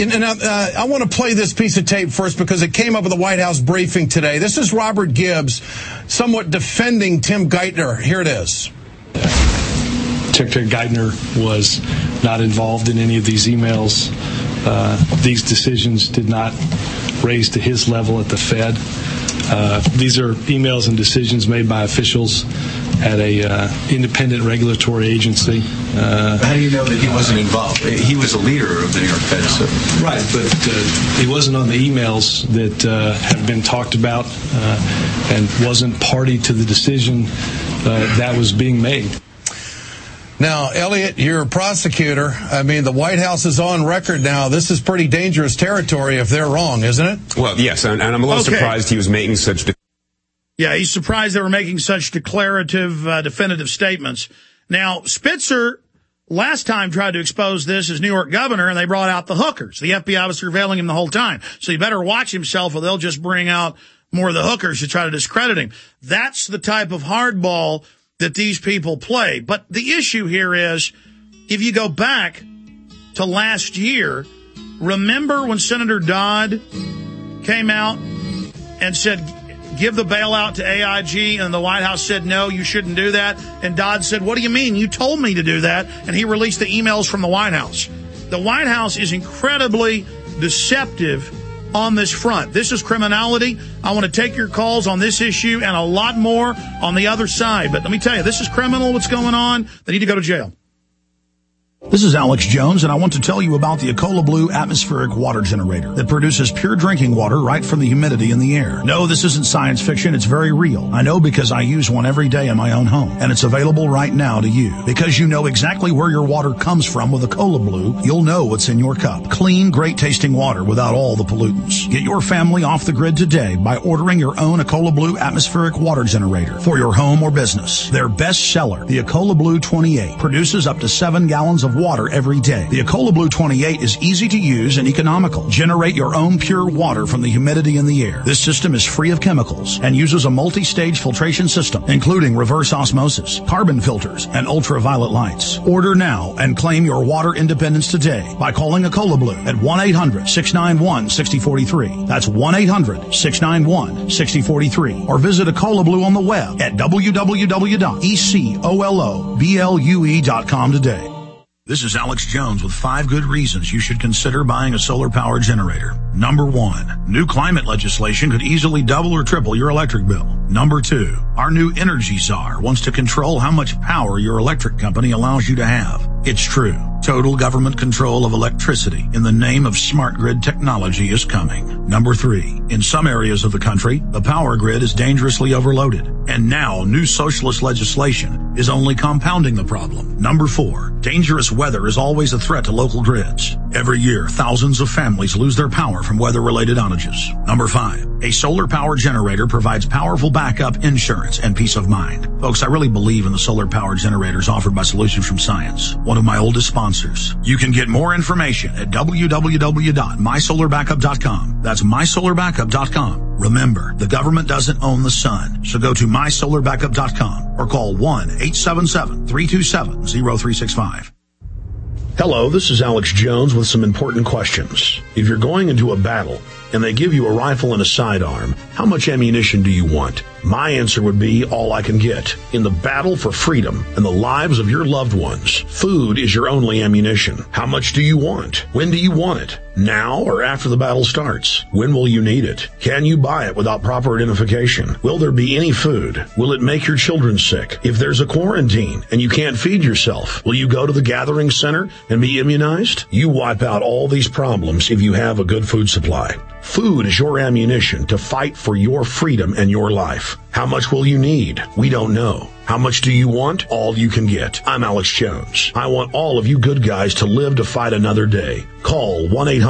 I want to play this piece of tape first because it came up at the White House briefing today. This is Robert Gibbs somewhat defending Tim Geithner. Here it is. Secretary Geithner was not involved in any of these emails. These decisions did not raise to his level at the Fed. These are emails and decisions made by officials at a independent regulatory agency. How do you know that he wasn't involved? He was a leader of the New York Fed. So. Right, but he wasn't on the emails that have been talked about and wasn't party to the decision that was being made. Now, Eliot, you're a prosecutor. I mean, the White House is on record now. This is pretty dangerous territory if they're wrong, isn't it? Well, yes, and I'm a little surprised he was making such... Yeah, he's surprised they were making such declarative, definitive statements. Now, Spitzer last time tried to expose this as New York governor, and they brought out the hookers. The FBI was surveilling him the whole time. So he better watch himself or they'll just bring out more of the hookers to try to discredit him. That's the type of hardball that these people play. But the issue here is, if you go back to last year, remember when Senator Dodd came out and said, give the bailout to AIG, and the White House said, no, you shouldn't do that. And Dodd said, what do you mean? You told me to do that. And he released the emails from the White House. The White House is incredibly deceptive on this front. This is criminality. I want to take your calls on this issue and a lot more on the other side. But let me tell you, this is criminal what's going on. They need to go to jail. This is Alex Jones, and I want to tell you about the Ecola Blue atmospheric water generator that produces pure drinking water right from the humidity in the air. No, this isn't science fiction. It's very real. I know because I use one every day in my own home, and it's available right now to you. Because you know exactly where your water comes from with Ecola Blue, you'll know what's in your cup. Clean, great-tasting water without all the pollutants. Get your family off the grid today by ordering your own Ecola Blue atmospheric water generator for your home or business. Their best seller, the Ecola Blue 28, produces up to 7 gallons of water every day. The Ecola Blue 28 is easy to use and economical. Generate your own pure water from the humidity in the air. This system is free of chemicals and uses a multi-stage filtration system, including reverse osmosis, carbon filters, and ultraviolet lights. Order now and claim your water independence today by calling Ecola Blue at 1-800-691-6043. That's 1-800-691-6043. Or visit Ecola Blue on the web at www.ecoloblu.com today. This is Alex Jones with 5 good reasons you should consider buying a solar power generator. Number 1, new climate legislation could easily double or triple your electric bill. Number 2, our new energy czar wants to control how much power your electric company allows you to have. It's true. Total government control of electricity in the name of smart grid technology is coming. Number 3, in some areas of the country, the power grid is dangerously overloaded. And now new socialist legislation is only compounding the problem. Number 4, dangerous weather is always a threat to local grids. Every year, thousands of families lose their power from weather-related outages. Number 5, a solar power generator provides powerful backup insurance and peace of mind. Folks, I really believe in the solar power generators offered by Solutions from Science, one of my oldest sponsors. You can get more information at www.mysolarbackup.com. That's mysolarbackup.com. Remember, the government doesn't own the sun, so go to mysolarbackup.com or call 1-877-327-0365. Hello, this is Alex Jones with some important questions. If you're going into a battle and they give you a rifle and a sidearm, how much ammunition do you want? My answer would be all I can get. In the battle for freedom and the lives of your loved ones, food is your only ammunition. How much do you want? When do you want it? Now or after the battle starts? When will you need it? Can you buy it without proper identification? Will there be any food? Will it make your children sick? If there's a quarantine and you can't feed yourself, will you go to the gathering center and be immunized? You wipe out all these problems if you have a good food supply. Food is your ammunition to fight for your freedom and your life. How much will you need? We don't know. How much do you want? All you can get. I'm Alex Jones. I want all of you good guys to live to fight another day. Call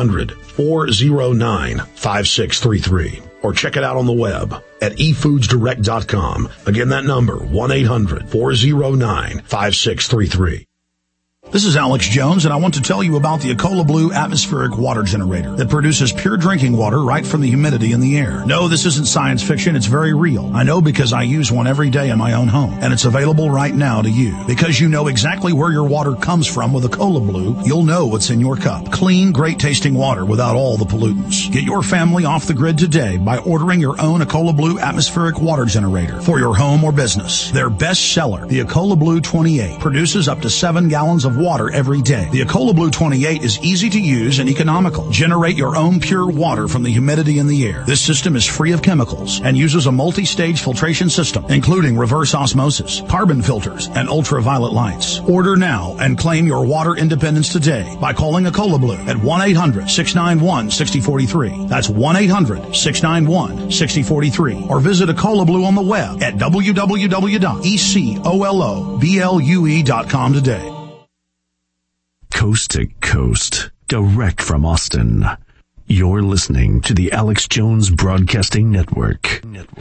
1-800-409-5633 or check it out on the web at efoodsdirect.com. Again, that number, 1-800-409-5633. This is Alex Jones, and I want to tell you about the Ecola Blue atmospheric water generator that produces pure drinking water right from the humidity in the air. No, this isn't science fiction. It's very real. I know because I use one every day in my own home, and it's available right now to you. Because you know exactly where your water comes from with Ecola Blue, you'll know what's in your cup. Clean, great-tasting water without all the pollutants. Get your family off the grid today by ordering your own Ecola Blue atmospheric water generator for your home or business. Their best seller, the Ecola Blue 28, produces up to 7 gallons of water every day. The Ecola Blue 28 is easy to use and economical. Generate your own pure water from the humidity in the air. This system is free of chemicals and uses a multi-stage filtration system, including reverse osmosis, carbon filters, and ultraviolet lights. Order now and claim your water independence today by calling Ecola Blue at 1-800-691-6043. That's 1-800-691-6043. Or visit Ecola Blue on the web at www.ecoloblu.com today. Coast to coast, direct from Austin. You're listening to the Alex Jones Broadcasting Network.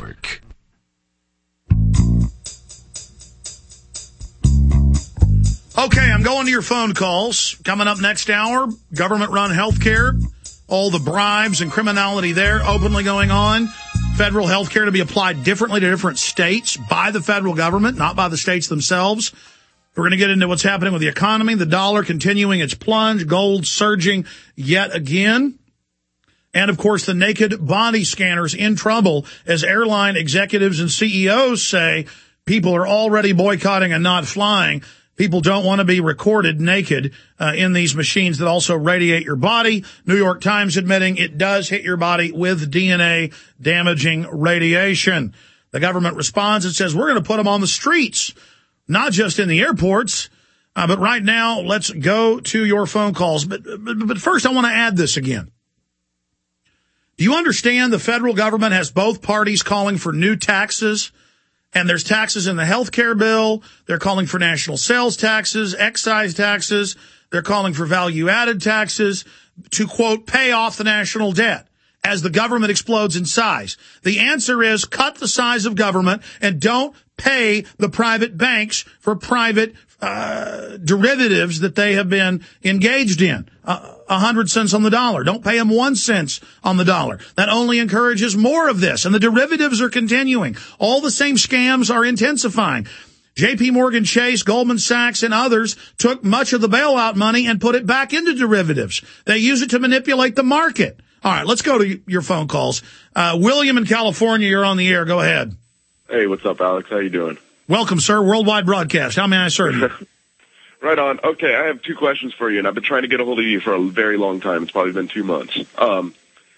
Okay, I'm going to your phone calls. Coming up next hour, government-run healthcare, all the bribes and criminality there openly going on. Federal healthcare to be applied differently to different states by the federal government, not by the states themselves. We're going to get into what's happening with the economy, the dollar continuing its plunge, gold surging yet again. And, of course, the naked body scanners in trouble as airline executives and CEOs say people are already boycotting and not flying. People don't want to be recorded naked in these machines that also radiate your body. New York Times admitting it does hit your body with DNA-damaging radiation. The government responds and says, we're going to put them on the streets. Not just in the airports, but right now, let's go to your phone calls. But first, I want to add this again. Do you understand the federal government has both parties calling for new taxes? And there's taxes in the health care bill. They're calling for national sales taxes, excise taxes. They're calling for value-added taxes to, quote, pay off the national debt as the government explodes in size. The answer is cut the size of government and don't pay the private banks for private derivatives that they have been engaged in. 100 cents on the dollar. Don't pay them 1 cent on the dollar. That only encourages more of this. And the derivatives are continuing. All the same scams are intensifying. J.P. Morgan Chase, Goldman Sachs, and others took much of the bailout money and put it back into derivatives. They use it to manipulate the market. All right, let's go to your phone calls. William in California, you're on the air. Go ahead. Hey, what's up, Alex? How you doing? Welcome, sir. Worldwide broadcast. How may I serve you? Right on. Okay, I have 2 questions for you, and I've been trying to get a hold of you for a very long time. It's probably been 2 months.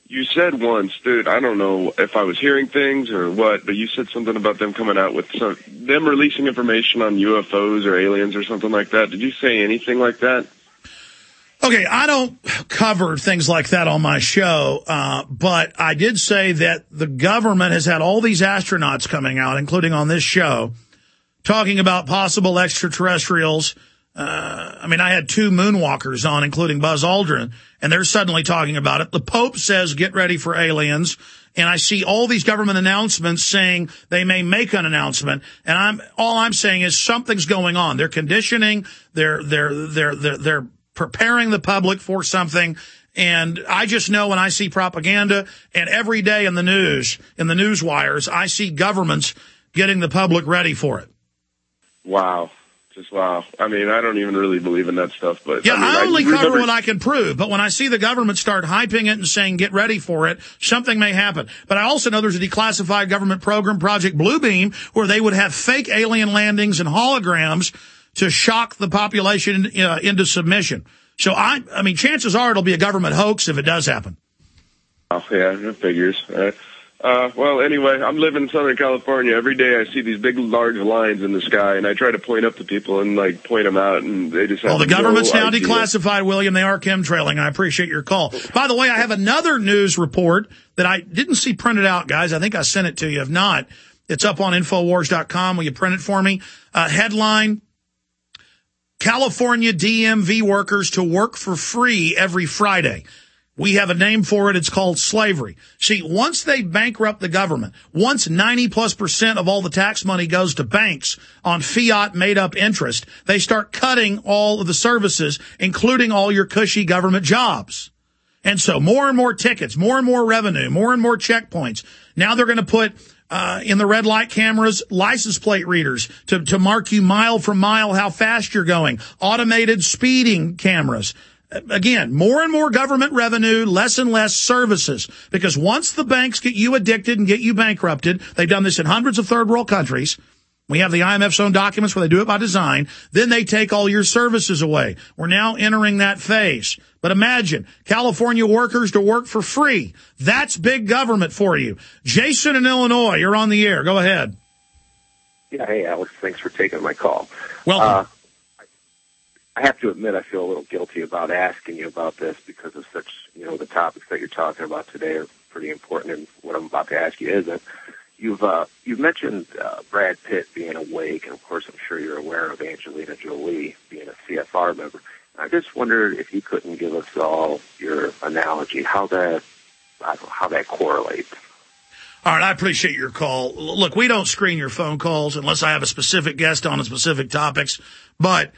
You said once, dude, I don't know if I was hearing things or what, but you said something about them coming out with them releasing information on UFOs or aliens or something like that. Did you say anything like that? Okay, I don't cover things like that on my show, but I did say that the government has had all these astronauts coming out, including on this show, talking about possible extraterrestrials. I had 2 moonwalkers on, including Buzz Aldrin, and they're suddenly talking about it. The Pope says, get ready for aliens. And I see all these government announcements saying they may make an announcement. And all I'm saying is something's going on. They're conditioning. They're preparing the public for something. And I just know when I see propaganda, and every day in the news wires, I see governments getting the public ready for it. Wow. Just wow. I don't even really believe in that stuff, but yeah, I only cover what I can prove. But when I see the government start hyping it and saying, get ready for it, something may happen. But I also know there's a declassified government program, Project Bluebeam, where they would have fake alien landings and holograms to shock the population into submission. So chances are it'll be a government hoax if it does happen. Oh yeah, it figures. Well, anyway, I'm living in Southern California. Every day I see these big, large lines in the sky, and I try to point up to people and, point them out, and they just have the government's now idea. Declassified, William. They are chemtrailing. I appreciate your call. By the way, I have another news report that I didn't see printed out, guys. I think I sent it to you. If not, it's up on Infowars.com. Will you print it for me? Headline, California DMV workers to work for free every Friday. We have a name for it. It's called slavery. See, once they bankrupt the government, once 90+% of all the tax money goes to banks on fiat made-up interest, they start cutting all of the services, including all your cushy government jobs. And so more and more tickets, more and more revenue, more and more checkpoints. Now they're going to put in the red light cameras license plate readers to mark you mile from mile how fast you're going. Automated speeding cameras. Again, more and more government revenue, less and less services. Because once the banks get you addicted and get you bankrupted, they've done this in hundreds of third world countries. We have the IMF's own documents where they do it by design. Then they take all your services away. We're now entering that phase. But imagine California workers to work for free. That's big government for you. Jason in Illinois, you're on the air. Go ahead. Yeah, hey, Alex. Thanks for taking my call. Welcome. I have to admit I feel a little guilty about asking you about this because of such, the topics that you're talking about today are pretty important, and what I'm about to ask you isn't. You've mentioned Brad Pitt being awake, and of course I'm sure you're aware of Angelina Jolie being a CFR member. I just wondered if you couldn't give us all your analogy, how that correlates. All right, I appreciate your call. Look, we don't screen your phone calls unless I have a specific guest on specific topics, but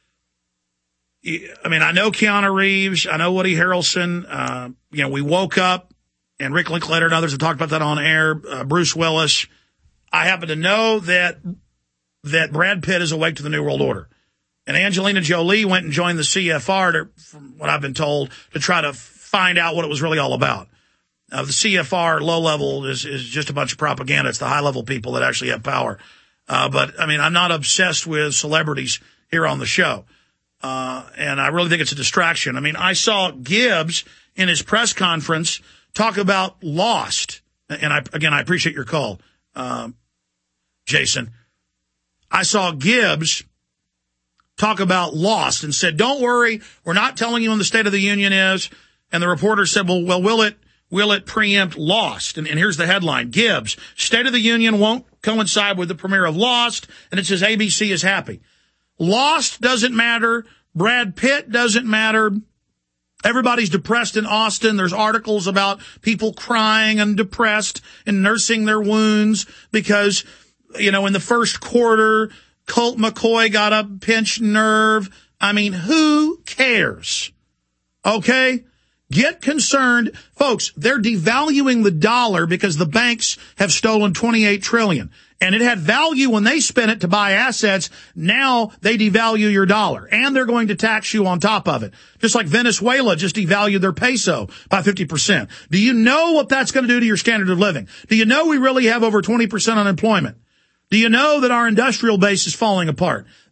I know Keanu Reeves. I know Woody Harrelson. We woke up, and Rick Linklater and others have talked about that on air. Bruce Willis. I happen to know that Brad Pitt is awake to the New World Order. And Angelina Jolie went and joined the CFR, from what I've been told, to try to find out what it was really all about. The CFR, low level, is just a bunch of propaganda. It's the high level people that actually have power. But I'm not obsessed with celebrities here on the show. And I really think it's a distraction. I saw Gibbs in his press conference talk about Lost. And I appreciate your call, Jason. I saw Gibbs talk about Lost and said, don't worry, we're not telling you when the State of the Union is. And the reporter said, well, will it preempt Lost? And here's the headline. Gibbs, State of the Union won't coincide with the premiere of Lost. And it says ABC is happy. Lost doesn't matter. Brad Pitt doesn't matter. Everybody's depressed in Austin. There's articles about people crying and depressed and nursing their wounds because, in the first quarter, Colt McCoy got a pinched nerve. Who cares? Okay? Get concerned. Folks, they're devaluing the dollar because the banks have stolen $28 trillion. And it had value when they spent it to buy assets. Now they devalue your dollar. And they're going to tax you on top of it. Just like Venezuela just devalued their peso by 50%. Do you know what that's going to do to your standard of living? Do you know we really have over 20% unemployment? Do you know that our industrial base is falling apart?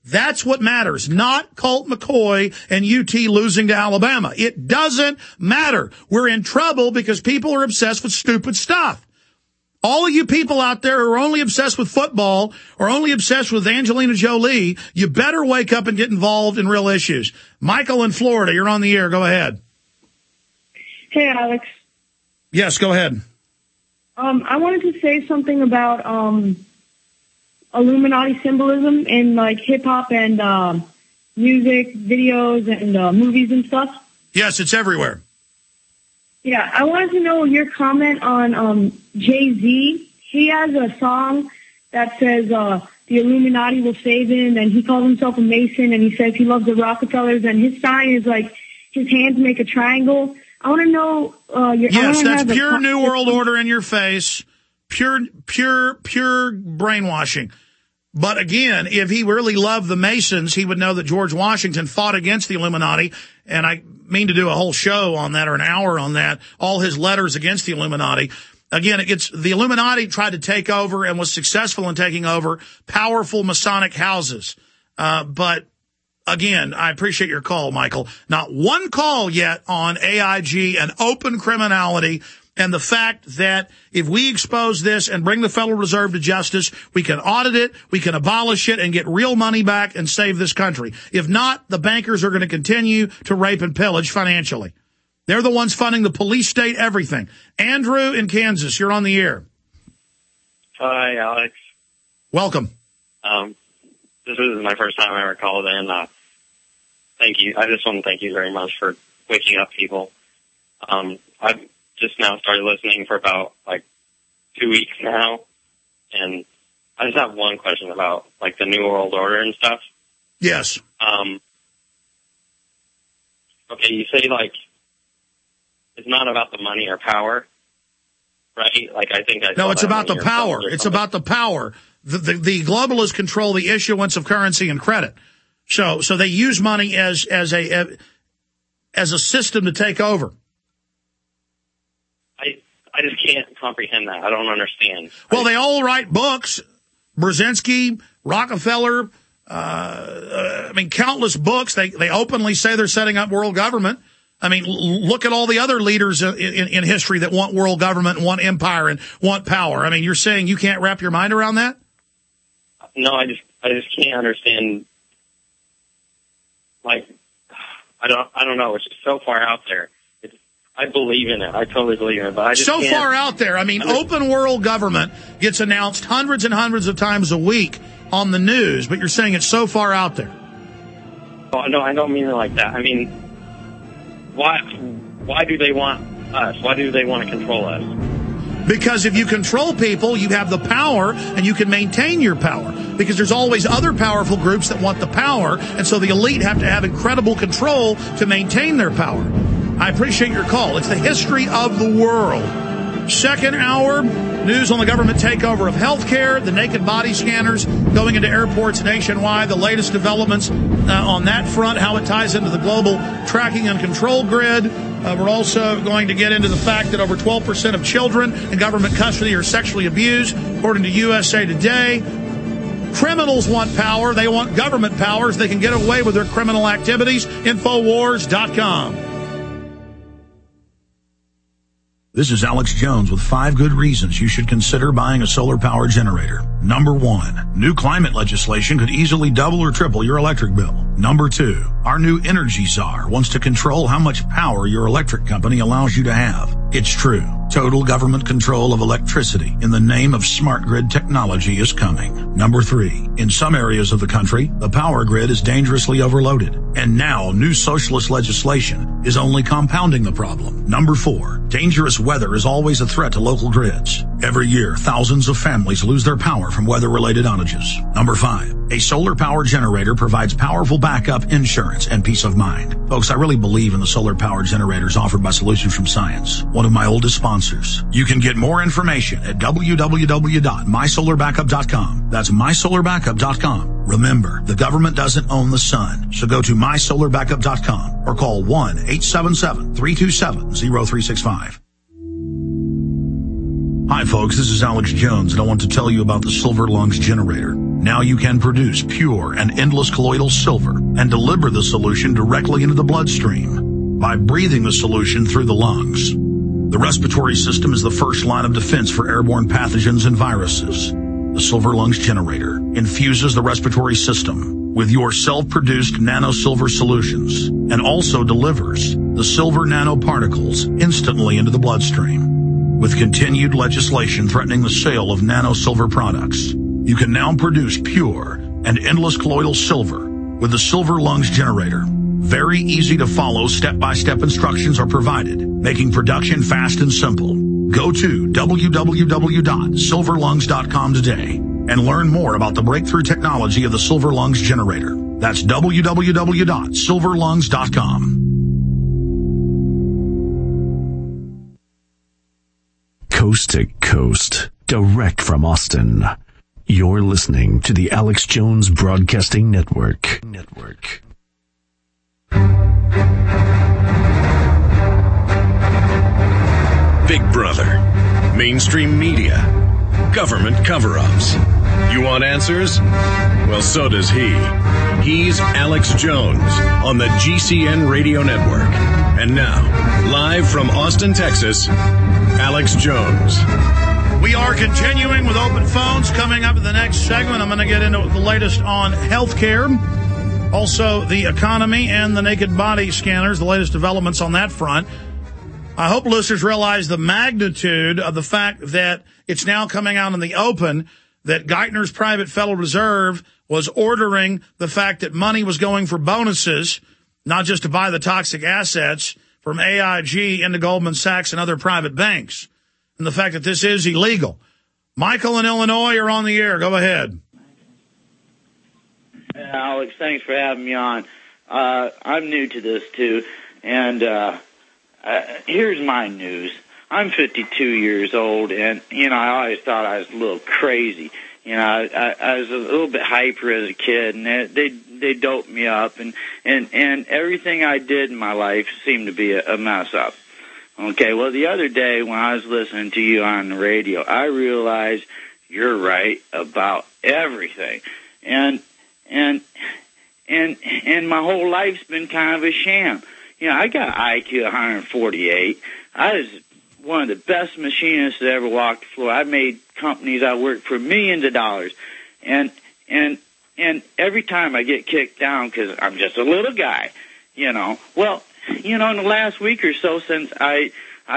That's what matters, not Colt McCoy and UT losing to Alabama. It doesn't matter. We're in trouble because people are obsessed with stupid stuff. All of you people out there who are only obsessed with football or only obsessed with Angelina Jolie, you better wake up and get involved in real issues. Michael in Florida, you're on the air. Go ahead. Hey, Alex. Yes, go ahead. I wanted to say something about Illuminati symbolism in like hip hop and music, videos, and movies and stuff. Yes, it's everywhere. Yeah, I wanted to know your comment on Jay-Z. He has a song that says the Illuminati will save him, and he calls himself a Mason, and he says he loves the Rockefellers, and his sign is like his hands make a triangle. I want to know your... Yes, that's pure New World Order in your face. Pure brainwashing. But again, if he really loved the Masons, he would know that George Washington fought against the Illuminati, and I mean to do a whole show on that or an hour on that, all his letters against the Illuminati. Again, the Illuminati tried to take over and was successful in taking over powerful Masonic houses. But again, I appreciate your call, Michael. Not one call yet on AIG and open criminality and the fact that if we expose this and bring the Federal Reserve to justice, we can audit it, we can abolish it, and get real money back and save this country. If not, the bankers are going to continue to rape and pillage financially. They're the ones funding the police state, everything. Andrew in Kansas, you're on the air. Hi, Alex. Welcome. This is my first time I ever called in. Thank you. I just want to thank you very much for waking up people. I've just now started listening for about like 2 weeks now, and I just have one question about like the New World Order and stuff. Yes. Okay, you say like it's not about the money or power, right? Like I think no, it's about the power. It's about the power. The globalists control the issuance of currency and credit, so they use money as a system to take over. I just can't comprehend that. I don't understand. Well, they all write books. Brzezinski, Rockefeller, countless books. They openly say they're setting up world government. I mean, look at all the other leaders in history that want world government and want empire and want power. I mean, you're saying you can't wrap your mind around that? No, I just can't understand. Like, I don't know. It's just so far out there. I believe in it. I totally believe in it. But I just can't. Far out there. I mean, open world government gets announced hundreds and hundreds of times a week on the news, but you're saying it's so far out there. Oh, no, I don't mean it like that. I mean, why do they want us? Why do they want to control us? Because if you control people, you have the power and you can maintain your power. Because there's always other powerful groups that want the power, and so the elite have to have incredible control to maintain their power. I appreciate your call. It's the history of the world. Second hour, news on the government takeover of healthcare, the naked body scanners going into airports nationwide, the latest developments on that front, how it ties into the global tracking and control grid. We're also going to get into the fact that over 12% of children in government custody are sexually abused, according to USA Today. Criminals want power. They want government powers. They can get away with their criminal activities. Infowars.com. This is Alex Jones with 5 good reasons you should consider buying a solar power generator. Number 1, new climate legislation could easily double or triple your electric bill. Number 2, our new energy czar wants to control how much power your electric company allows you to have. It's true. Total government control of electricity in the name of smart grid technology is coming. Number 3, in some areas of the country, the power grid is dangerously overloaded. And now new socialist legislation is only compounding the problem. Number 4, dangerous weather is always a threat to local grids. Every year, thousands of families lose their power from weather-related outages. Number 5, a solar power generator provides powerful backup insurance and peace of mind. Folks, I really believe in the solar power generators offered by Solutions from Science, one of my oldest sponsors. You can get more information at www.mysolarbackup.com. That's mysolarbackup.com. Remember, the government doesn't own the sun, so go to mysolarbackup.com or call 1-877-327-0365. Hi folks, this is Alex Jones, and I want to tell you about the Silver Lungs generator. Now you can produce pure and endless colloidal silver and deliver the solution directly into the bloodstream by breathing the solution through the lungs. The respiratory system is the first line of defense for airborne pathogens and viruses. The Silver Lungs Generator infuses the respiratory system with your self-produced nano-silver solutions and also delivers the silver nanoparticles instantly into the bloodstream. With continued legislation threatening the sale of nano-silver products, you can now produce pure and endless colloidal silver with the Silver Lungs Generator. Very easy to follow step-by-step instructions are provided, making production fast and simple. Go to www.silverlungs.com today and learn more about the breakthrough technology of the Silver Lungs Generator. That's www.silverlungs.com. Coast to coast, direct from Austin. You're listening to the Alex Jones Broadcasting Network. Big Brother, mainstream media, government cover-ups. You want answers? Well, so does he. He's Alex Jones on the GCN Radio Network. And now, live from Austin, Texas, Alex Jones. We are continuing with open phones. Coming up in the next segment, I'm going to get into the latest on healthcare, also the economy and the naked body scanners, the latest developments on that front. I hope listeners realize the magnitude of the fact that it's now coming out in the open that Geithner's private Federal Reserve was ordering the fact that money was going for bonuses, not just to buy the toxic assets from AIG into Goldman Sachs and other private banks, and the fact that this is illegal. Michael in Illinois, you're on the air. Go ahead. Alex, thanks for having me on. I'm new to this, too, and here's my news. I'm 52 years old, and, I always thought I was a little crazy. I was a little bit hyper as a kid, and they doped me up, and everything I did in my life seemed to be a mess up. Okay, well, the other day when I was listening to you on the radio, I realized you're right about everything. And my whole life's been kind of a sham. I got IQ 148. I was one of the best machinists that ever walked the floor. I made companies I worked for millions of dollars. And every time I get kicked down because I'm just a little guy, Well, in the last week or so since I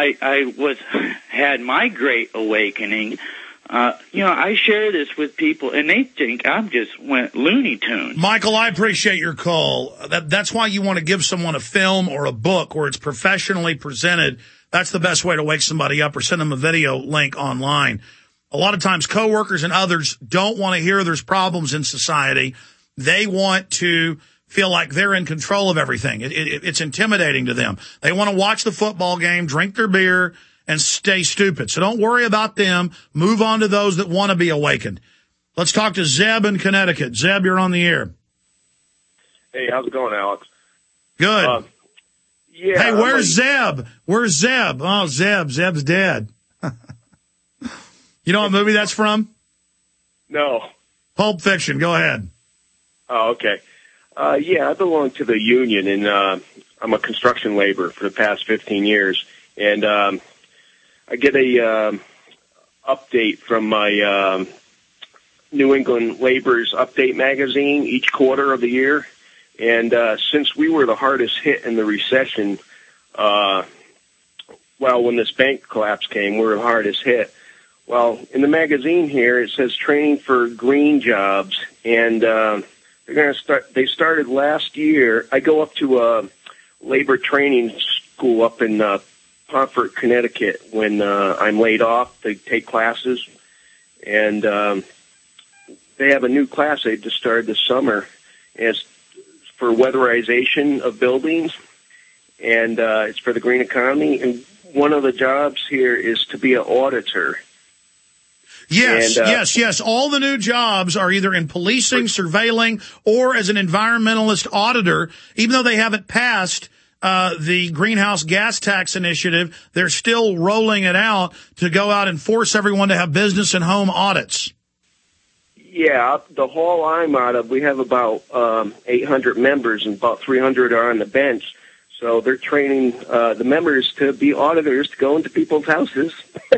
had my great awakening, I share this with people, and they think I'm just went Looney Tunes. Michael, I appreciate your call. That's why you want to give someone a film or a book where it's professionally presented. That's the best way to wake somebody up, or send them a video link online. A lot of times coworkers and others don't want to hear there's problems in society. They want to feel like they're in control of everything. It's intimidating to them. They want to watch the football game, drink their beer, and stay stupid. So don't worry about them. Move on to those that want to be awakened. Let's talk to Zeb in Connecticut. Zeb, you're on the air. Hey, how's it going, Alex? Good. Yeah. Hey, where's Zeb? Where's Zeb? Oh, Zeb's dead. You know what movie that's from? No. Pulp Fiction. Go ahead. Oh, okay. Yeah, I belong to the union, and I'm a construction laborer for the past 15 years. And I get a update from my New England Laborers Update magazine each quarter of the year. And since we were the hardest hit in the recession, when this bank collapse came, we were the hardest hit. Well, in the magazine here, it says training for green jobs, and they're going to start. They started last year. I go up to a labor training school up in Pomfret, Connecticut. When I'm laid off, they take classes, and they have a new class they just started this summer. And it's for weatherization of buildings, and it's for the green economy. And one of the jobs here is to be an auditor. Yes, yes. All the new jobs are either in policing, surveilling, or as an environmentalist auditor. Even though they haven't passed the greenhouse gas tax initiative, they're still rolling it out to go out and force everyone to have business and home audits. Yeah, the hall I'm out of, we have about 800 members, and about 300 are on the bench. So they're training the members to be auditors to go into people's houses.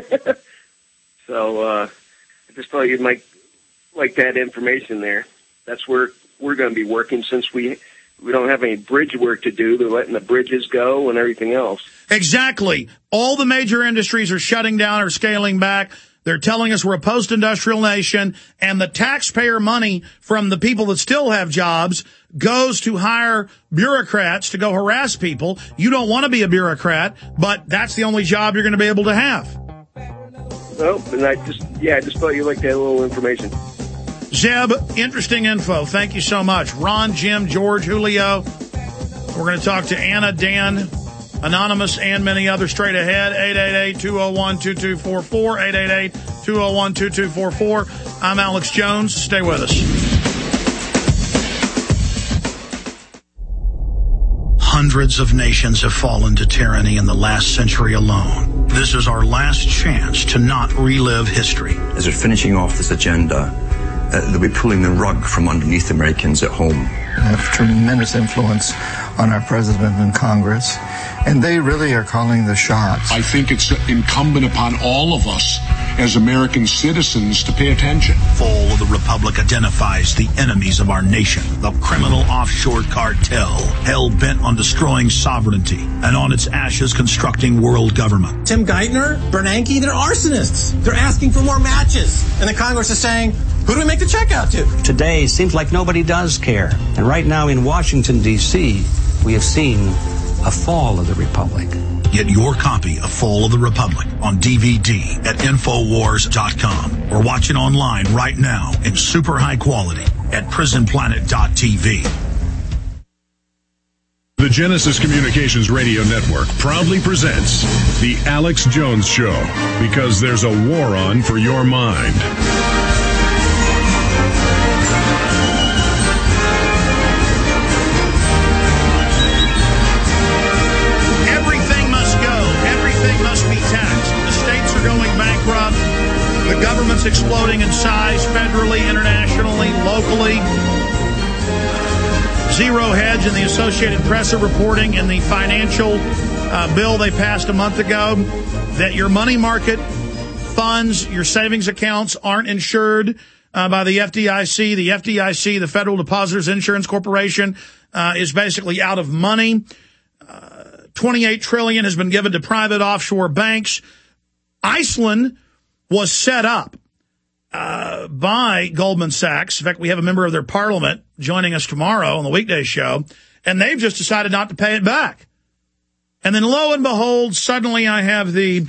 So I just thought you might like that information there. That's where we're going to be working, since we don't have any bridge work to do. They're letting the bridges go and everything else. Exactly. All the major industries are shutting down or scaling back. They're telling us we're a post-industrial nation, and the taxpayer money from the people that still have jobs goes to hire bureaucrats to go harass people. You don't want to be a bureaucrat, but that's the only job you're going to be able to have. Well, and I just thought you'd like that little information. Zeb, interesting info. Thank you so much. Ron, Jim, George, Julio. We're going to talk to Anna, Dan, Anonymous, and many others straight ahead. 888-201-2244. 888-201-2244. I'm Alex Jones. Stay with us. Hundreds of nations have fallen to tyranny in the last century alone. This is our last chance to not relive history. As they're finishing off this agenda, they'll be pulling the rug from underneath Americans at home. They have tremendous influence on our president and Congress, and they really are calling the shots. I think it's incumbent upon all of us as American citizens to pay attention. Fall of the Republic identifies the enemies of our nation, the criminal offshore cartel, hell-bent on destroying sovereignty, and on its ashes constructing world government. Tim Geithner, Bernanke, they're arsonists. They're asking for more matches. And the Congress is saying, who do we make the check out to? Today seems like nobody does care. And right now in Washington, D.C., we have seen a fall of the Republic. Get your copy of Fall of the Republic on DVD at Infowars.com or watch it online right now in super high quality at prisonplanet.tv. The Genesis Communications Radio Network proudly presents The Alex Jones Show, because there's a war on for your mind. The government's exploding in size federally, internationally, locally. Zero Hedge and the Associated Press are reporting in the financial bill they passed a month ago that your money market funds, your savings accounts, aren't insured by the FDIC. The FDIC, the Federal Depositors Insurance Corporation, is basically out of money. $28 trillion has been given to private offshore banks. Iceland was set up by Goldman Sachs. In fact, we have a member of their parliament joining us tomorrow on the weekday show, and they've just decided not to pay it back. And then lo and behold, suddenly I have the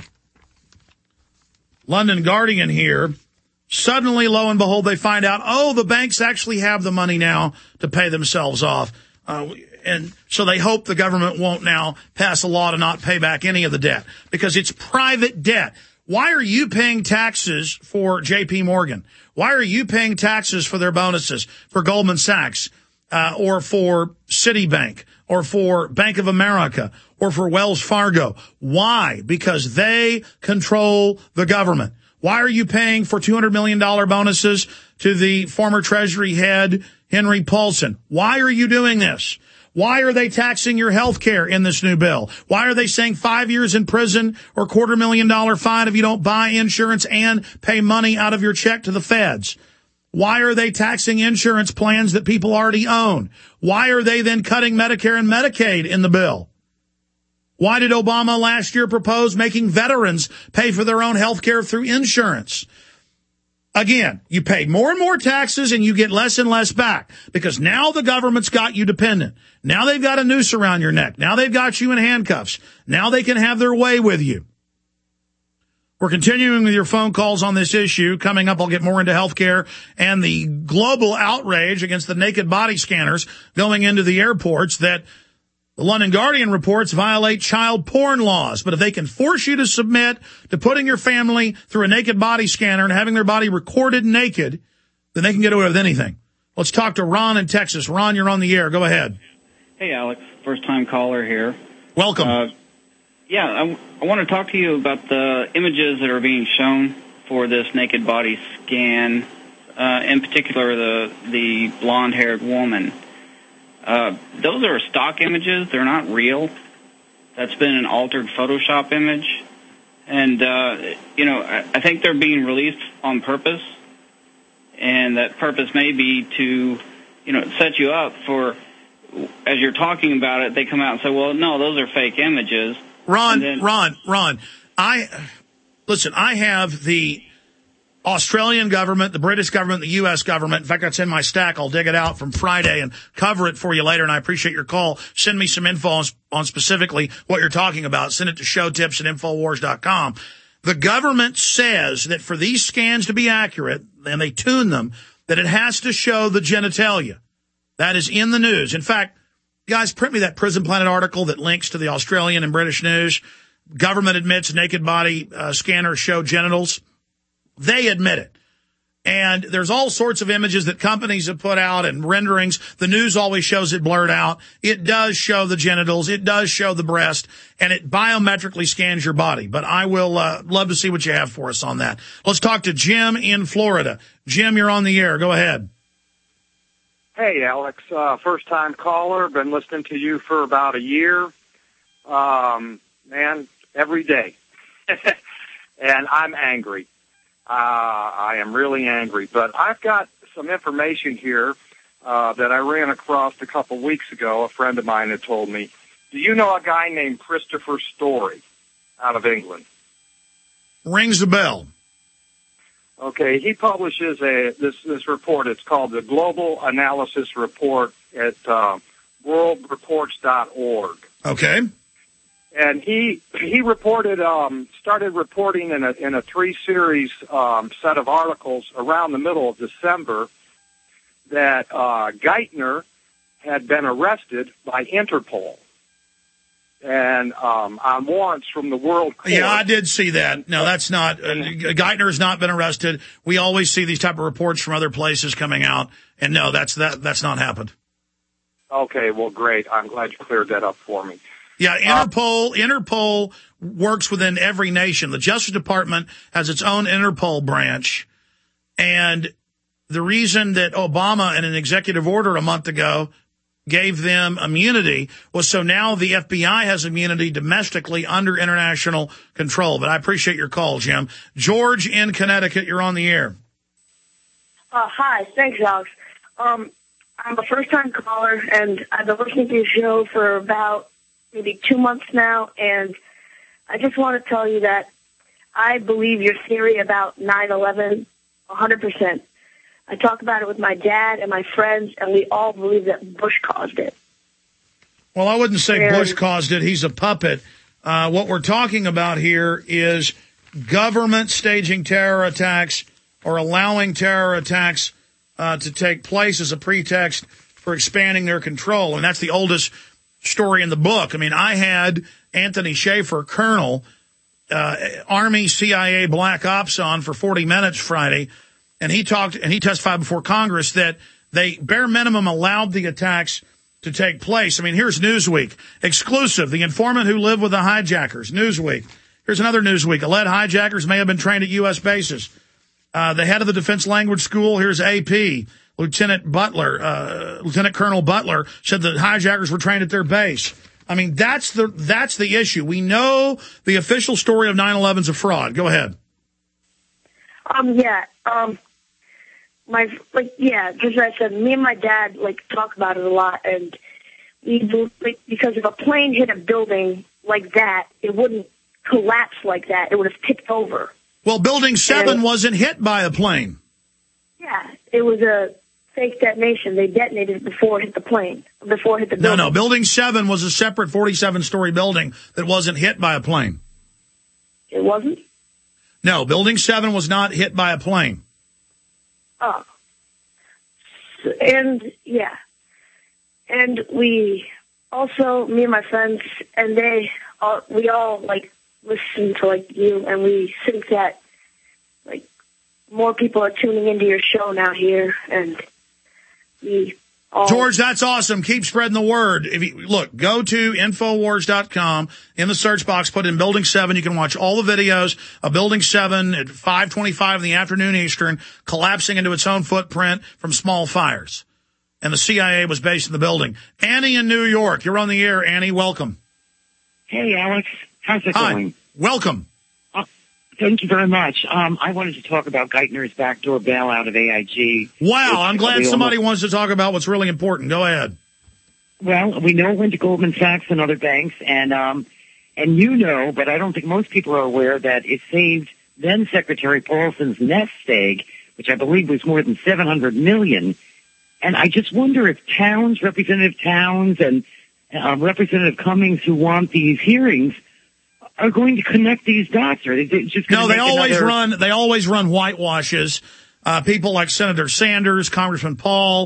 London Guardian here. Suddenly, lo and behold, they find out, oh, the banks actually have the money now to pay themselves off. And so they hope the government won't now pass a law to not pay back any of the debt because it's private debt. Why are you paying taxes for J.P. Morgan? Why are you paying taxes for their bonuses, for Goldman Sachs, or for Citibank, or for Bank of America, or for Wells Fargo? Why? Because they control the government. Why are you paying for $200 million bonuses to the former Treasury head, Henry Paulson? Why are you doing this? Why are they taxing your health care in this new bill? Why are they saying 5 years in prison or $250,000 fine if you don't buy insurance and pay money out of your check to the feds? Why are they taxing insurance plans that people already own? Why are they then cutting Medicare and Medicaid in the bill? Why did Obama last year propose making veterans pay for their own health care through insurance? Again, you pay more and more taxes and you get less and less back because now the government's got you dependent. Now they've got a noose around your neck. Now they've got you in handcuffs. Now they can have their way with you. We're continuing with your phone calls on this issue. Coming up, I'll get more into healthcare and the global outrage against the naked body scanners going into the airports that the London Guardian reports violate child porn laws. But if they can force you to submit to putting your family through a naked body scanner and having their body recorded naked, then they can get away with anything. Let's talk to Ron in Texas. Ron, you're on the air. Go ahead. Hey, Alex. First-time caller here. Welcome. I want to talk to you about the images that are being shown for this naked body scan in particular the blonde-haired woman. Those are stock images. They're not real. That's been an altered Photoshop image. And, I think they're being released on purpose. And that purpose may be to, set you up for, as you're talking about it, they come out and say, well, no, those are fake images. Ron, I have the Australian government, the British government, the U.S. government. In fact, that's in my stack. I'll dig it out from Friday and cover it for you later, and I appreciate your call. Send me some info on specifically what you're talking about. Send it to showtips@infowars.com. The government says that for these scans to be accurate, and they tune them, that it has to show the genitalia. That is in the news. In fact, guys, print me that Prison Planet article that links to the Australian and British news. Government admits naked body scanners show genitals. They admit it. And there's all sorts of images that companies have put out and renderings. The news always shows it blurred out. It does show the genitals. It does show the breast. And it biometrically scans your body. But I will love to see what you have for us on that. Let's talk to Jim in Florida. Jim, you're on the air. Go ahead. Hey, Alex. First-time caller. Been listening to you for about a year. Man, every day. And I'm angry. I am really angry. But I've got some information here that I ran across a couple weeks ago. A friend of mine had told me. Do you know a guy named Christopher Story out of England? Rings a bell. Okay, he publishes this report. It's called the Global Analysis Report at worldreports.org. Okay. And he reported, started reporting in a 3-series set of articles around the middle of December that Geithner had been arrested by Interpol and on warrants from the World Court. Yeah, I did see that. No, that's not. Geithner has not been arrested. We always see these type of reports from other places coming out, and no, that's not happened. Okay, well, great. I'm glad you cleared that up for me. Yeah, Interpol works within every nation. The Justice Department has its own Interpol branch, and the reason that Obama, in an executive order a month ago, gave them immunity was so now the FBI has immunity domestically under international control. But I appreciate your call, Jim. George in Connecticut, you're on the air. Hi, thanks, Alex. I'm a first-time caller, and I've been listening to your show for about maybe 2 months now, and I just want to tell you that I believe your theory about 9/11 100%. I talk about it with my dad and my friends, and we all believe that Bush caused it. Well, I wouldn't say Bush caused it. He's a puppet. What we're talking about here is government staging terror attacks or allowing terror attacks to take place as a pretext for expanding their control. And that's the oldest story in the book. I mean, I had Anthony Schaefer, Colonel, Army CIA Black Ops on for 40 minutes Friday. And he testified before Congress that they bare minimum allowed the attacks to take place. I mean, here's Newsweek. Exclusive. The informant who lived with the hijackers. Newsweek. Here's another Newsweek. Alleged hijackers may have been trained at U.S. bases. The head of the Defense Language School. Here's AP. Lieutenant Colonel Butler said that hijackers were trained at their base. I mean, that's the issue. We know the official story of 9/11 is a fraud. Go ahead. Just as I said, me and my dad talk about it a lot, and because if a plane hit a building like that, it wouldn't collapse like that. It would have tipped over. Well, Building 7 wasn't hit by a plane. Yeah, it was a fake detonation. They detonated it before it hit the plane, before it hit the building. No, Building 7 was a separate 47-story building that wasn't hit by a plane. It wasn't? No, Building 7 was not hit by a plane. Oh. And we also, me and my friends, and we all listen to you, and we think that more people are tuning into your show now here, and we George, that's awesome. Keep spreading the word. If you, look, go to Infowars.com. In the search box, put in Building 7. You can watch all the videos of Building 7 at 5:25 in the afternoon Eastern, collapsing into its own footprint from small fires. And the CIA was based in the building. Annie in New York. You're on the air, Annie. Welcome. Hey, Alex. How's it going? Welcome. Thank you very much. I wanted to talk about Geithner's backdoor bailout of AIG. Wow, I'm glad somebody wants to talk about what's really important. Go ahead. Well, we know it went to Goldman Sachs and other banks, and you know, but I don't think most people are aware that it saved then Secretary Paulson's nest egg, which I believe was more than $700 million. And I just wonder if Representative Towns and Representative Cummings, who want these hearings, are going to connect these dots, or they just no? They always run whitewashes. People like Senator Sanders, Congressman Paul,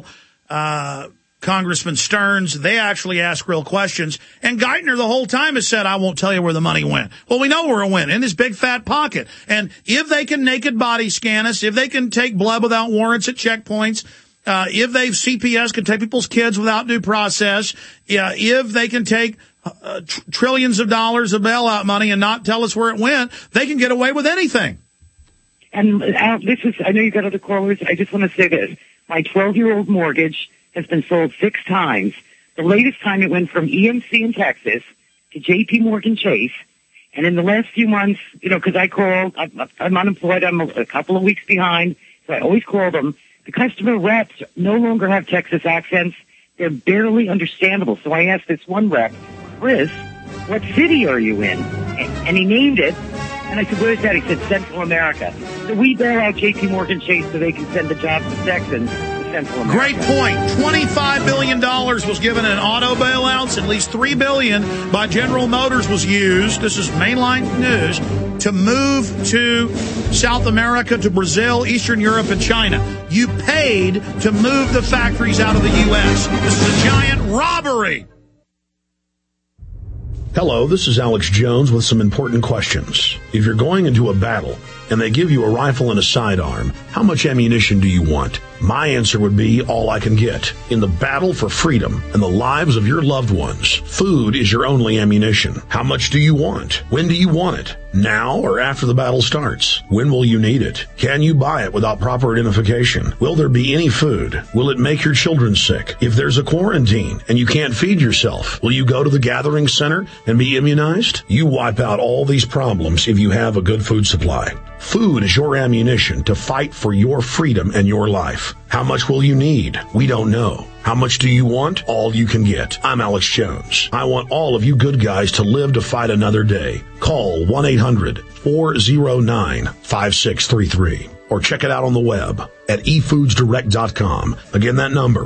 Congressman Stearns, they actually ask real questions. And Geithner the whole time has said, "I won't tell you where the money went." Well, we know where it went, in his big fat pocket. And if they can naked body scan us, if they can take blood without warrants at checkpoints, if CPS can take people's kids without due process, if they can take trillions of dollars of bailout money and not tell us where it went, they can get away with anything. And I know you've got other callers. I just want to say this. My 12-year-old mortgage has been sold 6 times. The latest time it went from EMC in Texas to JP Morgan Chase. And in the last few months, because I called, I'm unemployed, I'm a couple of weeks behind, so I always call them. The customer reps no longer have Texas accents. They're barely understandable. So I asked this one rep, "Chris, what city are you in?" And he named it. And I said, "Where's that?" He said, "Central America." So we bail out JP Morgan Chase so they can send the jobs to Texans to Central America. Great point. $25 billion was given in auto bailouts. At least $3 billion by General Motors was used. This is mainline news. To move to South America, to Brazil, Eastern Europe, and China. You paid to move the factories out of the U.S. This is a giant robbery. Hello, this is Alex Jones with some important questions. If you're going into a battle and they give you a rifle and a sidearm, how much ammunition do you want? My answer would be all I can get. In the battle for freedom and the lives of your loved ones, food is your only ammunition. How much do you want? When do you want it? Now or after the battle starts? When will you need it? Can you buy it without proper identification? Will there be any food? Will it make your children sick? If there's a quarantine and you can't feed yourself, will you go to the gathering center and be immunized? You wipe out all these problems if you have a good food supply. Food is your ammunition to fight for your freedom and your life. How much will you need? We don't know. How much do you want? All you can get. I'm Alex Jones. I want all of you good guys to live to fight another day. Call 1-800-409-5633 or check it out on the web at efoodsdirect.com. Again, that number,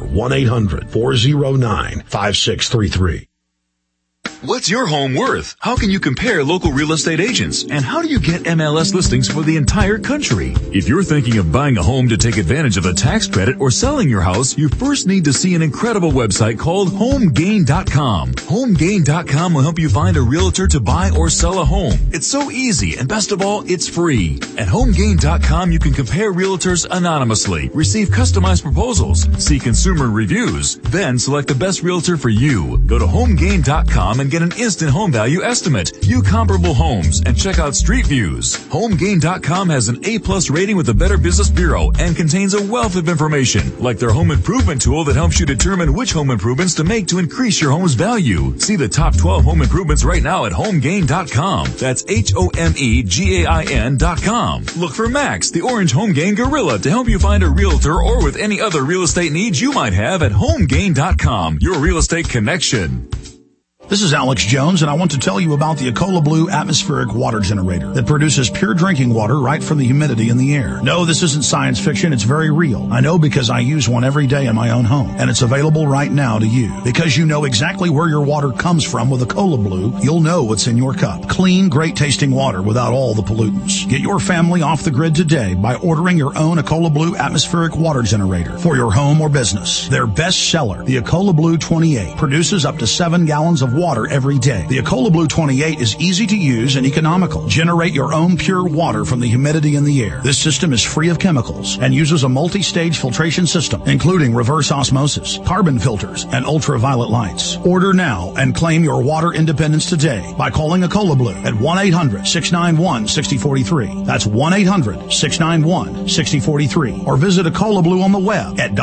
1-800-409-5633. What's your home worth? How can you compare local real estate agents? And how do you get MLS listings for the entire country? If you're thinking of buying a home to take advantage of a tax credit or selling your house, you first need to see an incredible website called HomeGain.com. HomeGain.com will help you find a realtor to buy or sell a home. It's so easy, and best of all, it's free. At HomeGain.com, you can compare realtors anonymously, receive customized proposals, see consumer reviews, then select the best realtor for you. Go to HomeGain.com and get an instant home value estimate, view comparable homes, and check out street views. HomeGain.com has an A+ rating with the Better Business Bureau and contains a wealth of information, like their home improvement tool that helps you determine which home improvements to make to increase your home's value. See the top 12 home improvements right now at HomeGain.com. That's HomeGain.com. Look for Max, the orange HomeGain Gorilla, to help you find a realtor or with any other real estate needs you might have at HomeGain.com, your real estate connection. This is Alex Jones, and I want to tell you about the Ecola Blue atmospheric water generator that produces pure drinking water right from the humidity in the air. No, this isn't science fiction. It's very real. I know because I use one every day in my own home, and it's available right now to you. Because you know exactly where your water comes from with Ecola Blue, you'll know what's in your cup. Clean, great-tasting water without all the pollutants. Get your family off the grid today by ordering your own Ecola Blue atmospheric water generator for your home or business. Their best seller, the Ecola Blue 28, produces up to 7 gallons of water every day. The Ecola Blue 28 is easy to use and economical. Generate your own pure water from the humidity in the air. This system is free of chemicals and uses a multi-stage filtration system, including reverse osmosis, carbon filters, and ultraviolet lights. Order now and claim your water independence today by calling Ecola Blue at 1-800-691-6043. That's 1-800-691-6043. Or visit Ecola Blue on the web at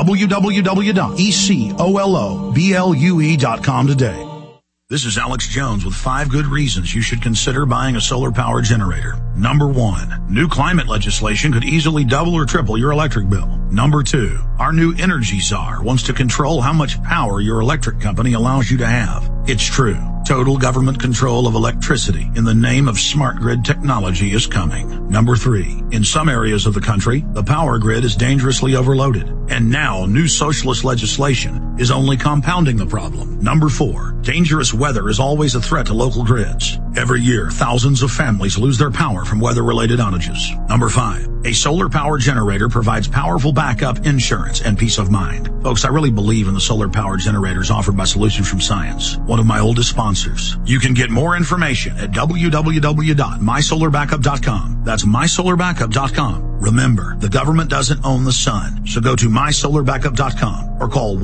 www.ecoloblu.com today. This is Alex Jones with 5 good reasons you should consider buying a solar power generator. Number 1, new climate legislation could easily double or triple your electric bill. Number 2, our new energy czar wants to control how much power your electric company allows you to have. It's true. Total government control of electricity in the name of smart grid technology is coming. Number 3, in some areas of the country, the power grid is dangerously overloaded. And now new socialist legislation is only compounding the problem. Number 4, dangerous weather is always a threat to local grids. Every year, thousands of families lose their power from weather-related outages. Number 5, a solar power generator provides powerful backup insurance and peace of mind. Folks, I really believe in the solar power generators offered by Solutions from Science, one of my oldest sponsors. You can get more information at www.mysolarbackup.com. That's mysolarbackup.com. Remember, the government doesn't own the sun, so go to mysolarbackup.com or call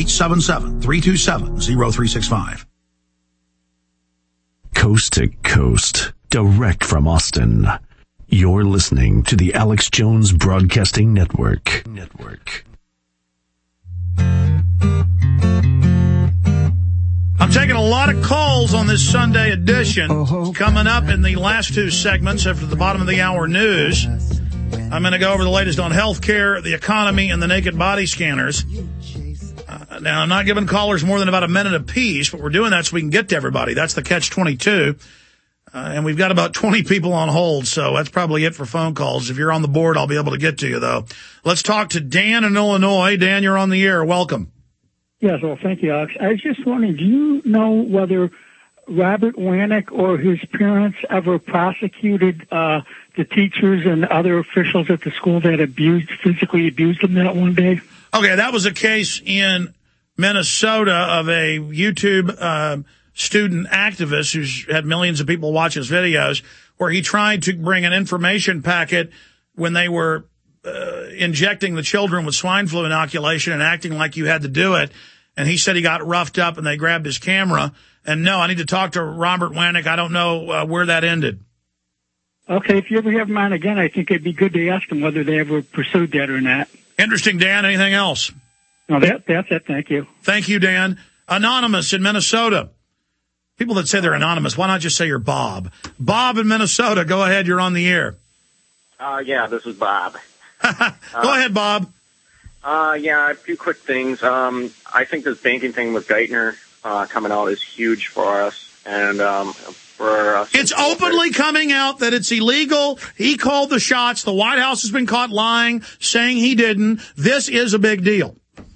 1-877-327-0365. Coast to coast, direct from Austin. You're listening to the Alex Jones Broadcasting Network. I'm taking a lot of calls on this Sunday edition. Coming up in the last 2 segments after the bottom of the hour news, I'm going to go over the latest on healthcare, the economy, and the naked body scanners. Now, I'm not giving callers more than about a minute apiece, but we're doing that so we can get to everybody. That's the catch-22. And we've got about 20 people on hold, so that's probably it for phone calls. If you're on the board, I'll be able to get to you, though. Let's talk to Dan in Illinois. Dan, you're on the air. Welcome. Yes, well, thank you, Alex. I was just wondering, do you know whether Robert Wannick or his parents ever prosecuted the teachers and other officials at the school that physically abused them that one day? Okay, that was a case in Minnesota of a YouTube student activist who's had millions of people watch his videos, where he tried to bring an information packet when they were injecting the children with swine flu inoculation and acting like you had to do it. And he said he got roughed up and they grabbed his camera. And no, I need to talk to Robert Wannick. I don't know where that ended. Okay, if you ever have him on again, I think it'd be good to ask him whether they ever pursued that or not. Interesting, Dan. Anything else? No, that's it. Thank you. Thank you, Dan. Anonymous in Minnesota. People that say they're anonymous, why not just say you're Bob? Bob in Minnesota, go ahead. You're on the air. Yeah, this is Bob. Go ahead, Bob. Yeah, a few quick things. I think this banking thing with Geithner coming out is huge for us. And for us. It's openly coming out that it's illegal. He called the shots. The White House has been caught lying, saying he didn't. This is a big deal.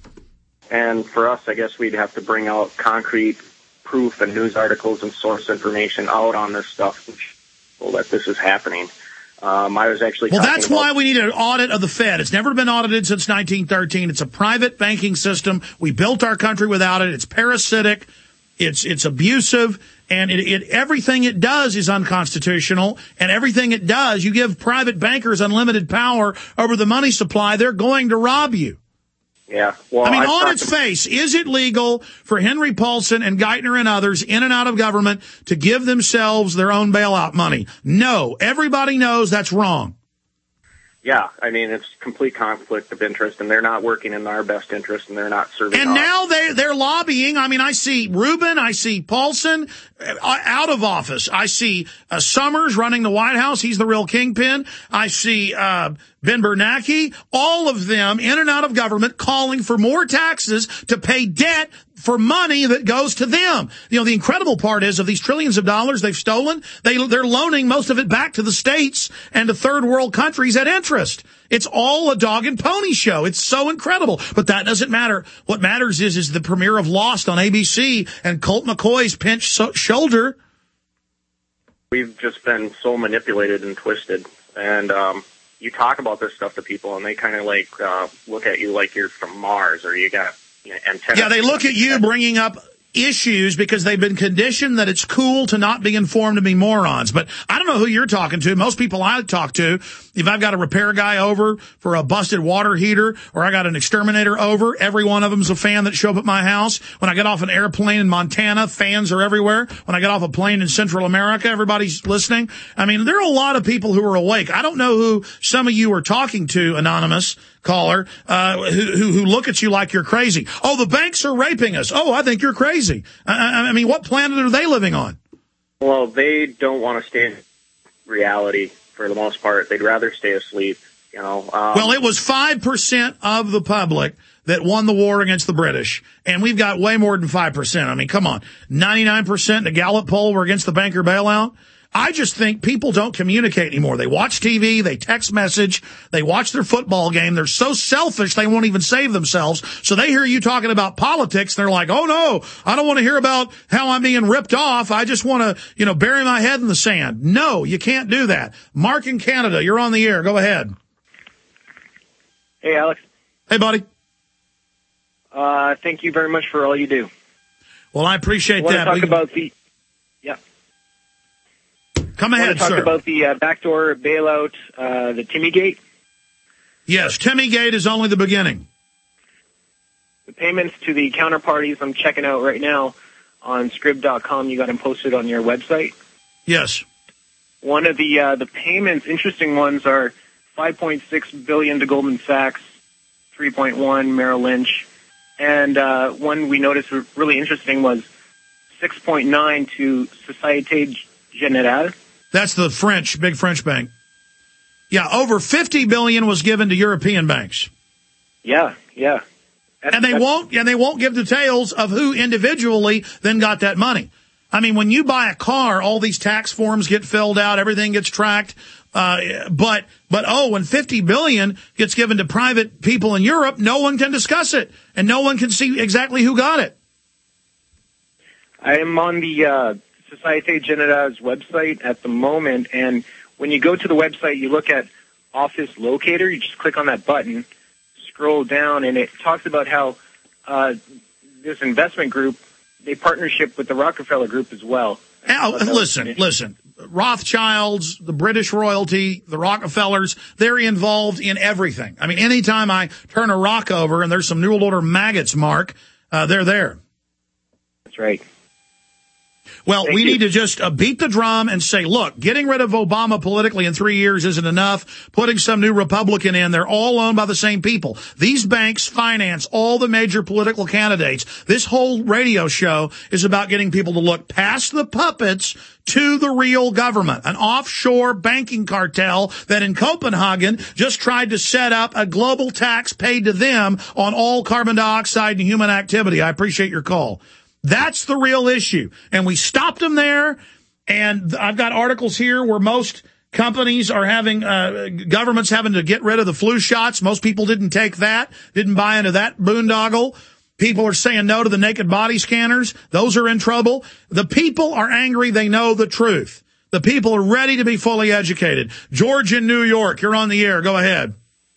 And for us, I guess we'd have to bring out concrete proof and news articles and source information out on this stuff so that this is happening. I was actually that's why we need an audit of the Fed. It's never been audited since 1913. It's a private banking system. We built our country without it. It's parasitic. It's abusive. And everything it does is unconstitutional. And everything it does, you give private bankers unlimited power over the money supply, they're going to rob you. Yeah. Well, I mean, on its face, is it legal for Henry Paulson and Geithner and others in and out of government to give themselves their own bailout money? No. Everybody knows that's wrong. Yeah. I mean, it's complete conflict of interest, and they're not working in our best interest, and they're not serving And us. now they're lobbying. I mean, I see Rubin, I see Paulson out of office. I see Summers running the White House. He's the real kingpin. I see Ben Bernanke, all of them in and out of government calling for more taxes to pay debt for money that goes to them. You know, the incredible part is of these trillions of dollars they've stolen, they're loaning most of it back to the states and to third world countries at interest. It's all a dog and pony show. It's so incredible. But that doesn't matter. What matters is the premiere of Lost on ABC and Colt McCoy's pinched shoulder. We've just been so manipulated and twisted. And you talk about this stuff to people, and they kind of look at you like you're from Mars or you got antennas. Yeah, they look at you bringing up issues because they've been conditioned that it's cool to not be informed and be morons. But I don't know who you're talking to. Most people I talk to, if I've got a repair guy over for a busted water heater or I got an exterminator over, every one of them's a fan that show up at my house. When I get off an airplane in Montana, fans are everywhere. When I get off a plane in Central America, everybody's listening. I mean, there are a lot of people who are awake. I don't know who some of you are talking to, anonymous caller, who look at you like you're crazy. Oh, the banks are raping us. Oh, I think you're crazy. I mean, what planet are they living on? Well, they don't want to stay in reality for the most part. They'd rather stay asleep, you know. Well, it was 5% of the public that won the war against the British, and we've got way more than 5%. I mean, come on. 99% in the Gallup poll were against the banker bailout. I just think people don't communicate anymore. They watch TV, they text message, they watch their football game. They're so selfish they won't even save themselves. So they hear you talking about politics, and they're like, oh no, I don't want to hear about how I'm being ripped off. I just want to, bury my head in the sand. No, you can't do that. Mark in Canada, you're on the air. Go ahead. Hey, Alex. Hey, buddy. Thank you very much for all you do. Well, I appreciate that. I want to talk about the... Yeah. Come ahead, sir. Talk about the backdoor bailout, the Timmygate. Yes, Timmygate is only the beginning. The payments to the counterparties I'm checking out right now on Scrib.com, you got them posted on your website. Yes. One of the payments, interesting ones, are $5.6 billion to Goldman Sachs, $3.1 Merrill Lynch, and one we noticed really interesting was $6.9 to Société Générale. That's the big French bank. Yeah, over $50 billion was given to European banks. Yeah. And they won't give details of who individually then got that money. I mean, when you buy a car, all these tax forms get filled out, everything gets tracked. But when $50 billion gets given to private people in Europe, no one can discuss it and no one can see exactly who got it. I am on the Société Générale's website at the moment, and when you go to the website, you look at Office Locator. You just click on that button, scroll down, and it talks about how this investment group, they partnership with the Rockefeller Group as well. Now, listen. Rothschilds, the British royalty, the Rockefellers, they're involved in everything. I mean, anytime I turn a rock over and there's some New World Order maggots, Mark, they're there. That's right. Well, we need to just beat the drum and say, look, getting rid of Obama politically in 3 years isn't enough. Putting some new Republican in, they're all owned by the same people. These banks finance all the major political candidates. This whole radio show is about getting people to look past the puppets to the real government, an offshore banking cartel that in Copenhagen just tried to set up a global tax paid to them on all carbon dioxide and human activity. I appreciate your call. That's the real issue. And we stopped them there. And I've got articles here where most companies are having, governments having to get rid of the flu shots. Most people didn't take that, didn't buy into that boondoggle. People are saying no to the naked body scanners. Those are in trouble. The people are angry. They know the truth. The people are ready to be fully educated. George in New York, you're on the air. Go ahead.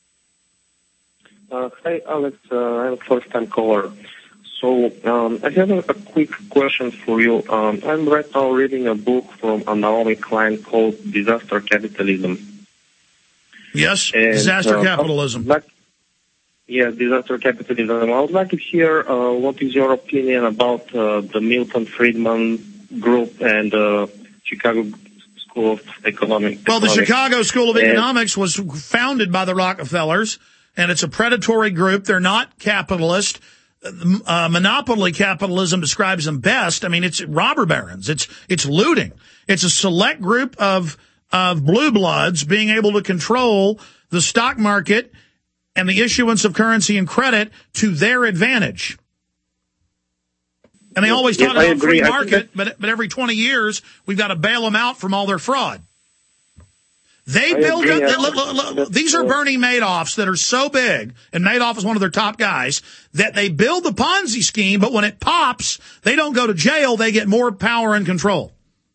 Hi, Alex. I'm a first-time caller. So I have a quick question for you. I'm right now reading a book from Naomi Klein called Disaster Capitalism. Yes, Disaster Capitalism. Disaster Capitalism. I would like to hear what is your opinion about the Milton Friedman Group and the Chicago School of Economics. Well, the Chicago School of Economics was founded by the Rockefellers, and it's a predatory group. They're not capitalist. Monopoly capitalism describes them best. I mean, it's robber barons. It's looting. It's a select group of blue bloods being able to control the stock market and the issuance of currency and credit to their advantage. And they always talk about free market, but every 20 years, we've got to bail them out from all their fraud. They build up, these are Bernie Madoffs that are so big, and Madoff is one of their top guys, that they build the Ponzi scheme, but when it pops, they don't go to jail, they get more power and control.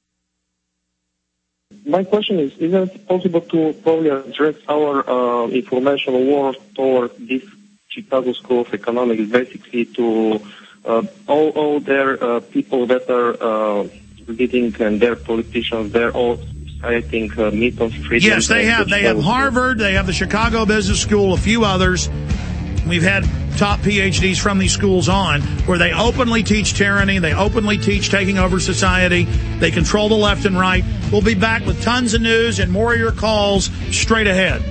My question is it possible to probably address our information war toward this Chicago School of Economics, basically to all their people that are leading and their politicians, they're all citing Milton Friedman. Yes, they have. They have Harvard, they have the Chicago Business School, a few others. We've had top PhDs from these schools on where they openly teach tyranny. They openly teach taking over society. They control the left and right. We'll be back with tons of news and more of your calls straight ahead.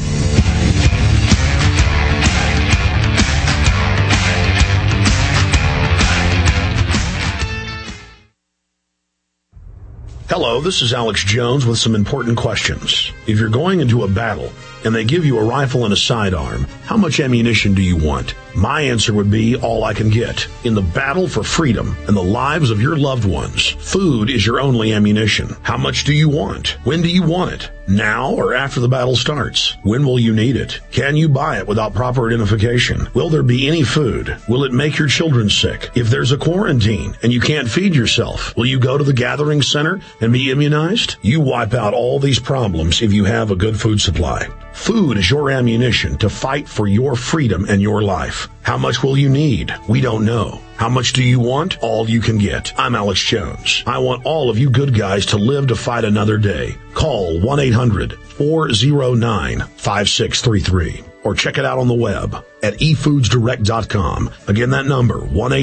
Hello, this is Alex Jones with some important questions. If you're going into a battle and they give you a rifle and a sidearm, how much ammunition do you want? My answer would be all I can get. In the battle for freedom and the lives of your loved ones, food is your only ammunition. How much do you want? When do you want it? Now or after the battle starts? When will you need it? Can you buy it without proper identification? Will there be any food? Will it make your children sick? If there's a quarantine and you can't feed yourself, will you go to the gathering center and be immunized? You wipe out all these problems if you have a good food supply. Food is your ammunition to fight for your freedom and your life. How much will you need? We don't know. How much do you want? All you can get. I'm Alex Jones. I want all of you good guys to live to fight another day. Call 1-800-409-5633 or check it out on the web at efoodsdirect.com. Again, that number,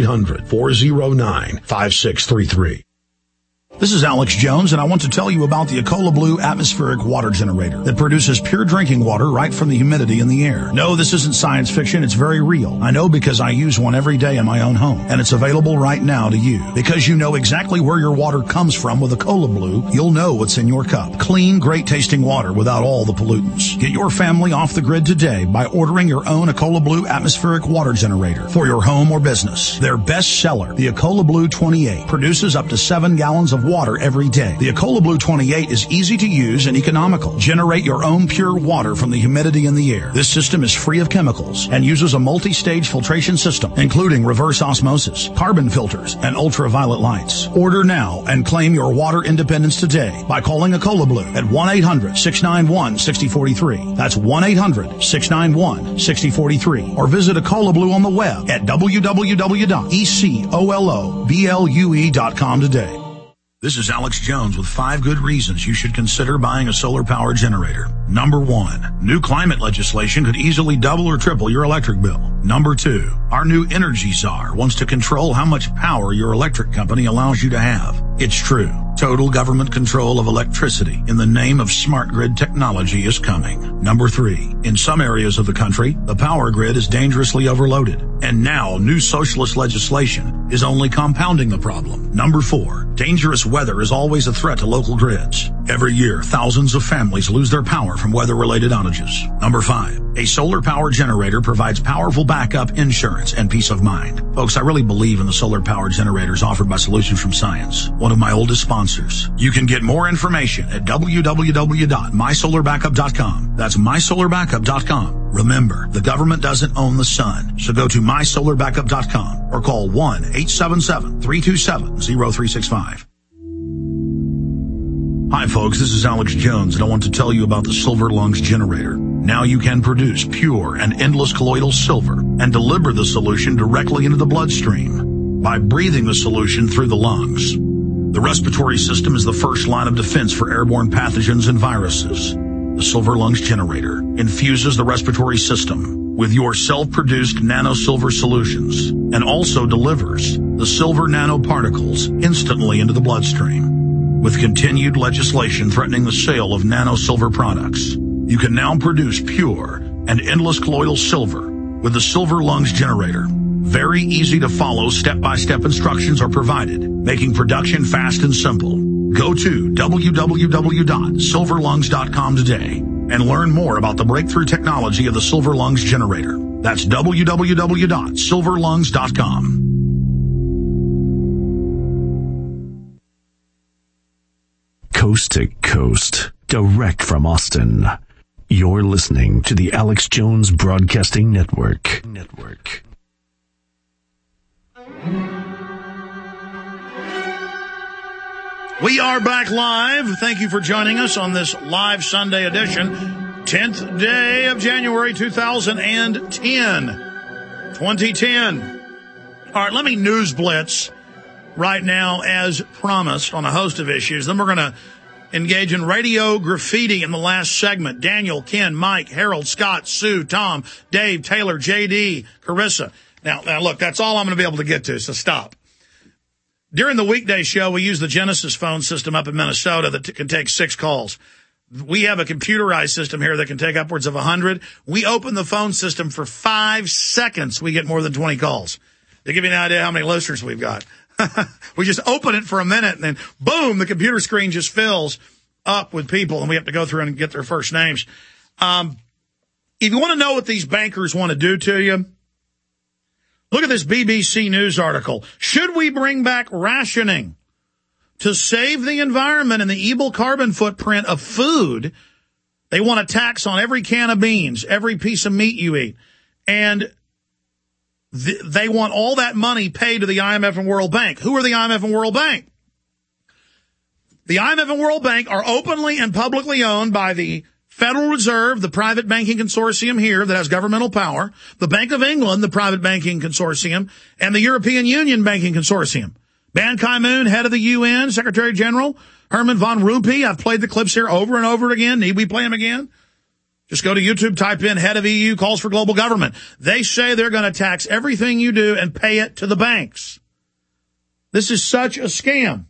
1-800-409-5633. This is Alex Jones, and I want to tell you about the Ecola Blue atmospheric water generator that produces pure drinking water right from the humidity in the air. No, this isn't science fiction. It's very real. I know because I use one every day in my own home, and it's available right now to you. Because you know exactly where your water comes from with Ecola Blue, you'll know what's in your cup. Clean, great-tasting water without all the pollutants. Get your family off the grid today by ordering your own Ecola Blue atmospheric water generator for your home or business. Their best seller, the Ecola Blue 28, produces up to 7 gallons of water every day. The Ecola Blue 28 is easy to use and economical. Generate your own pure water from the humidity in the air. This system is free of chemicals and uses a multi-stage filtration system, including reverse osmosis, carbon filters, and ultraviolet lights. Order now and claim your water independence today by calling Ecola Blue at 1-800-691-6043. That's 1-800-691-6043. Or visit Ecola Blue on the web at www.ecoloblu.com today. This is Alex Jones with 5 good reasons you should consider buying a solar power generator. Number 1, new climate legislation could easily double or triple your electric bill. Number 2, our new energy czar wants to control how much power your electric company allows you to have. It's true. Total government control of electricity in the name of smart grid technology is coming. Number 3, in some areas of the country, the power grid is dangerously overloaded. And now new socialist legislation is only compounding the problem. Number 4, dangerous weather is always a threat to local grids. Every year, thousands of families lose their power from weather-related outages. Number 5, a solar power generator provides powerful backup insurance and peace of mind. Folks, I really believe in the solar power generators offered by Solutions from Science, one of my oldest sponsors. You can get more information at www.mysolarbackup.com. That's mysolarbackup.com. Remember, the government doesn't own the sun, so go to mysolarbackup.com or call 1-877-327-0365. Hi folks, this is Alex Jones, and I want to tell you about the Silver Lungs generator. Now you can produce pure and endless colloidal silver and deliver the solution directly into the bloodstream by breathing the solution through the lungs. The respiratory system is the first line of defense for airborne pathogens and viruses. The Silver Lungs generator infuses the respiratory system with your self-produced nano-silver solutions and also delivers the silver nanoparticles instantly into the bloodstream. With continued legislation threatening the sale of nano-silver products, you can now produce pure and endless colloidal silver with the Silver Lungs generator. Very easy to follow step-by-step instructions are provided, making production fast and simple. Go to www.silverlungs.com today and learn more about the breakthrough technology of the Silver Lungs generator. That's www.silverlungs.com. Coast to coast, direct from Austin. You're listening to the Alex Jones Broadcasting Network. We are back live. Thank you for joining us on this live Sunday edition, 10th day of January 2010. All right, let me news blitz right now as promised on a host of issues. Then we're going to engage in radio graffiti in the last segment. Daniel, Ken, Mike, Harold, Scott, Sue, Tom, Dave, Taylor, JD, Carissa. Now look, that's all I'm going to be able to get to, so stop. During the weekday show, we use the Genesis phone system up in Minnesota that can take 6 calls. We have a computerized system here that can take upwards of 100. We open the phone system for 5 seconds. We get more than 20 calls. To give you an idea how many listeners we've got. We just open it for a minute, and then, boom, the computer screen just fills up with people, and we have to go through and get their first names. If you want to know what these bankers want to do to you, look at this BBC News article. Should we bring back rationing to save the environment and the evil carbon footprint of food? They want a tax on every can of beans, every piece of meat you eat. And they want all that money paid to the IMF and World Bank. Who are the IMF and World Bank? The IMF and World Bank are openly and publicly owned by the Federal Reserve, the private banking consortium here that has governmental power, the Bank of England, the private banking consortium, and the European Union banking consortium. Ban Ki-moon, head of the UN, Secretary General, Herman von Rompuy. I've played the clips here over and over again. Need we play them again? Just go to YouTube, type in head of EU calls for global government. They say they're going to tax everything you do and pay it to the banks. This is such a scam.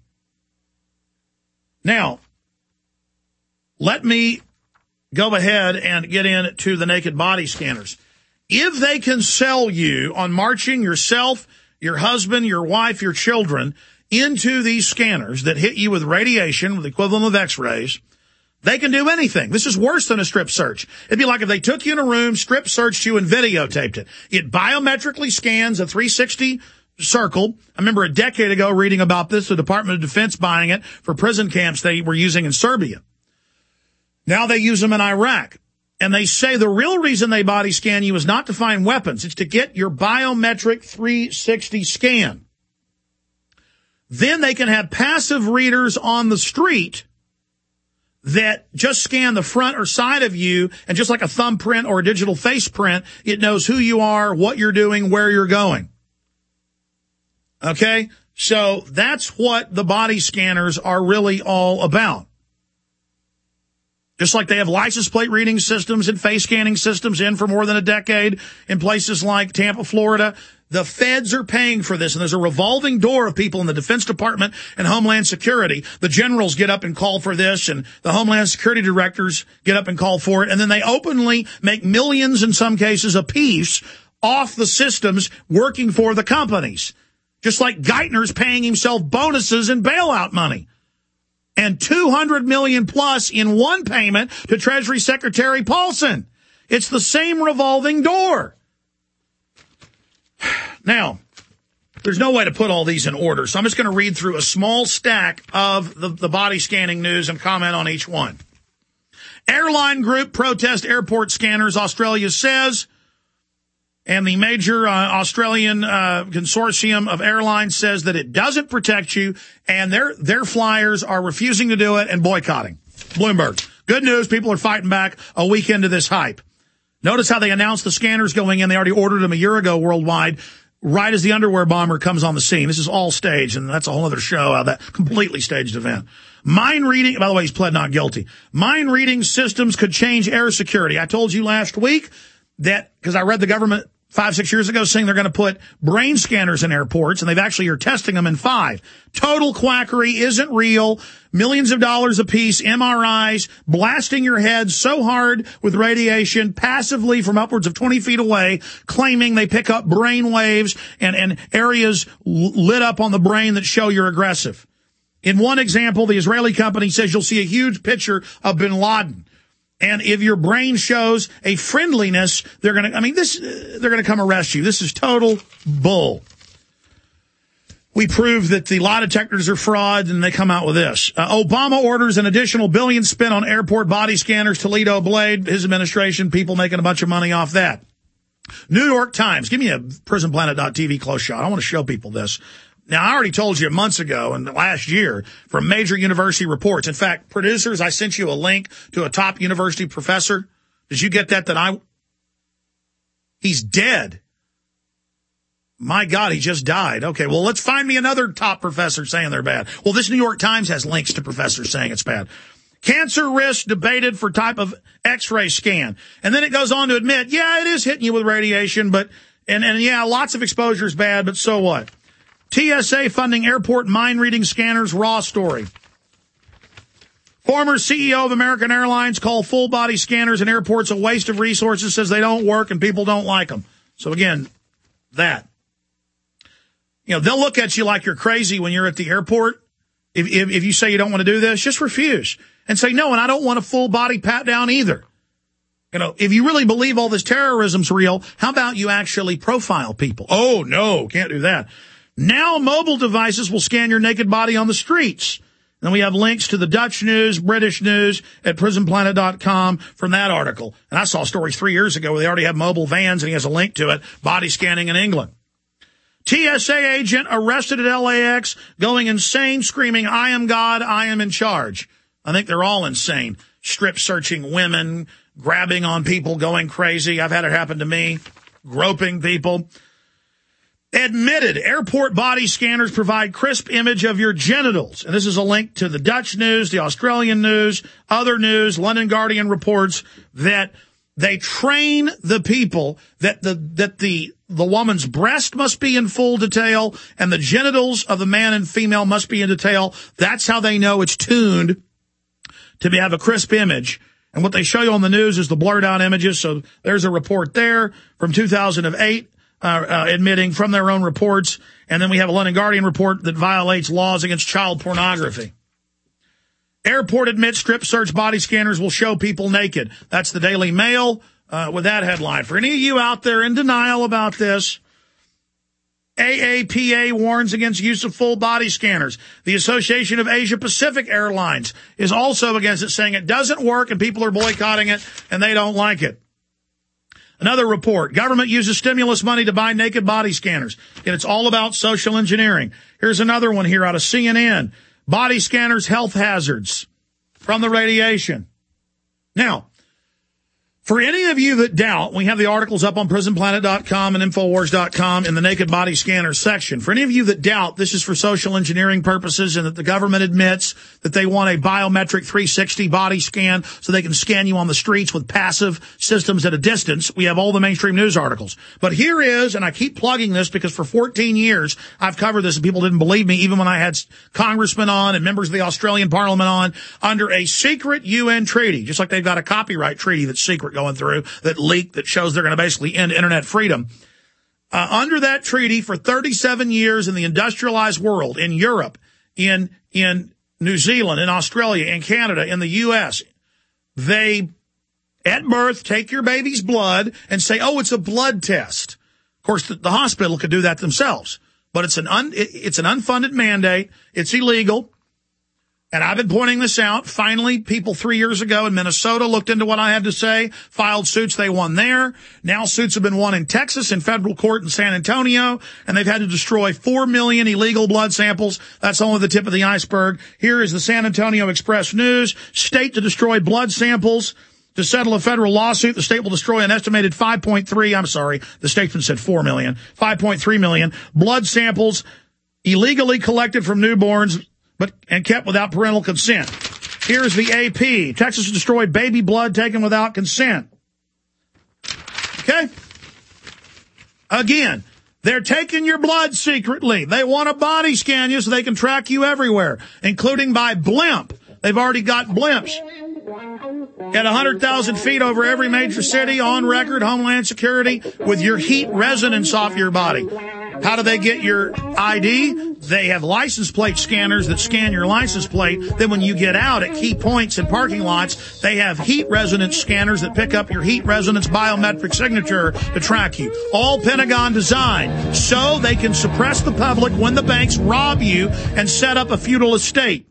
Now, let me go ahead and get into the naked body scanners. If they can sell you on marching yourself, your husband, your wife, your children into these scanners that hit you with radiation, with the equivalent of x-rays, they can do anything. This is worse than a strip search. It'd be like if they took you in a room, strip searched you, and videotaped it. It biometrically scans a 360 circle. I remember a decade ago reading about this, the Department of Defense buying it for prison camps they were using in Serbia. Now they use them in Iraq. And they say the real reason they body scan you is not to find weapons. It's to get your biometric 360 scan. Then they can have passive readers on the street that just scan the front or side of you, and just like a thumbprint or a digital face print, it knows who you are, what you're doing, where you're going. Okay? So that's what the body scanners are really all about. Just like they have license plate reading systems and face scanning systems in for more than a decade in places like Tampa, Florida. The feds are paying for this, and there's a revolving door of people in the Defense Department and Homeland Security. The generals get up and call for this, and the Homeland Security directors get up and call for it, and then they openly make millions in some cases apiece off the systems working for the companies. Just like Geithner's paying himself bonuses and bailout money. And $200 million plus in one payment to Treasury Secretary Paulson. It's the same revolving door. Now, there's no way to put all these in order, so I'm just going to read through a small stack of the body scanning news and comment on each one. Airline group protest airport scanners, Australia says. And the major Australian consortium of airlines says that it doesn't protect you, and their flyers are refusing to do it and boycotting. Bloomberg. Good news, people are fighting back a week into this hype. Notice how they announced the scanners going in. They already ordered them a year ago worldwide, right as the underwear bomber comes on the scene. This is all staged, and that's a whole other show, that completely staged event. Mind reading, by the way, he's pled not guilty. Mind reading systems could change air security. I told you last week that, because I read the government 5-6 years ago saying they're going to put brain scanners in airports, and they've actually are testing them in 5. Total quackery, isn't real. Millions of dollars a piece, MRIs, blasting your head so hard with radiation passively from upwards of 20 feet away, claiming they pick up brain waves and areas lit up on the brain that show you're aggressive. In one example, the Israeli company says you'll see a huge picture of bin Laden. And if your brain shows a friendliness, they're going to come arrest you. This is total bull. We prove that the lie detectors are fraud, and they come out with this. Obama orders an additional $1 billion spent on airport body scanners. Toledo Blade, his administration, people making a bunch of money off that. New York Times. Give me a prisonplanet.tv close shot. I want to show people this. Now, I already told you months ago and last year from major university reports. In fact, producers, I sent you a link to a top university professor. Did you get that? He's dead. My God, he just died. Okay, well, let's find me another top professor saying they're bad. Well, this New York Times has links to professors saying it's bad. Cancer risk debated for type of X-ray scan. And then it goes on to admit, yeah, it is hitting you with radiation, but, and yeah, lots of exposure is bad, but so what? TSA funding airport mind reading scanners, raw story. Former CEO of American Airlines called full body scanners in airports a waste of resources, says they don't work and people don't like them. So again, that. You know, they'll look at you like you're crazy when you're at the airport. If you say you don't want to do this, just refuse and say no, and I don't want a full body pat down either. You know, if you really believe all this terrorism's real, how about you actually profile people? Oh, no, can't do that. Now mobile devices will scan your naked body on the streets. Then we have links to the Dutch news, British news at prisonplanet.com from that article. And I saw stories 3 years ago where they already have mobile vans, and he has a link to it, body scanning in England. TSA agent arrested at LAX, going insane, screaming, I am God, I am in charge. I think they're all insane. Strip searching women, grabbing on people, going crazy. I've had it happen to me, groping people. Admitted airport body scanners provide crisp image of your genitals. And this is a link to the Dutch news, the Australian news, other news. London Guardian reports that they train the people that the woman's breast must be in full detail and the genitals of the man and female must be in detail. That's how they know it's tuned to have a crisp image. And what they show you on the news is the blurred out images. So there's a report there from 2008. Admitting from their own reports. And then we have a London Guardian report that violates laws against child pornography. Airport admits strip search body scanners will show people naked. That's the Daily Mail with that headline. For any of you out there in denial about this, AAPA warns against use of full body scanners. The Association of Asia Pacific Airlines is also against it, saying it doesn't work and people are boycotting it and they don't like it. Another report, government uses stimulus money to buy naked body scanners. And it's all about social engineering. Here's another one here out of CNN. Body scanners, health hazards from the radiation. Now, for any of you that doubt, we have the articles up on prisonplanet.com and Infowars.com in the naked body scanner section. For any of you that doubt this is for social engineering purposes and that the government admits that they want a biometric 360 body scan so they can scan you on the streets with passive systems at a distance, we have all the mainstream news articles. But here is, and I keep plugging this because for 14 years I've covered this and people didn't believe me, even when I had congressmen on and members of the Australian Parliament on, under a secret UN treaty, just like they've got a copyright treaty that's secret going through that leaked that shows they're going to basically end internet freedom. Under that treaty for 37 years in the industrialized world, in Europe, in New Zealand, in Australia, in Canada, in the U.S., they, at birth, take your baby's blood and say, oh, it's a blood test. Of course, the hospital could do that themselves, but it's an unfunded mandate. It's illegal. And I've been pointing this out. Finally, people 3 years ago in Minnesota looked into what I had to say, filed suits. They won there. Now suits have been won in Texas in federal court in San Antonio, and they've had to destroy 4 million illegal blood samples. That's only the tip of the iceberg. Here is the San Antonio Express News. State to destroy blood samples to settle a federal lawsuit. The state will destroy an estimated 5.3, the statesman said 4 million, 5.3 million blood samples illegally collected from newborns and kept without parental consent. Here's the AP. Texas will destroy baby blood taken without consent. Okay? Again, they're taking your blood secretly. They want to body scan you so they can track you everywhere, including by blimp. They've already got blimps at 100,000 feet over every major city, on record, Homeland Security, with your heat resonance off your body. How do they get your ID? They have license plate scanners that scan your license plate. Then when you get out at key points in parking lots, they have heat resonance scanners that pick up your heat resonance biometric signature to track you. All Pentagon designed so they can suppress the public when the banks rob you and set up a feudalist state.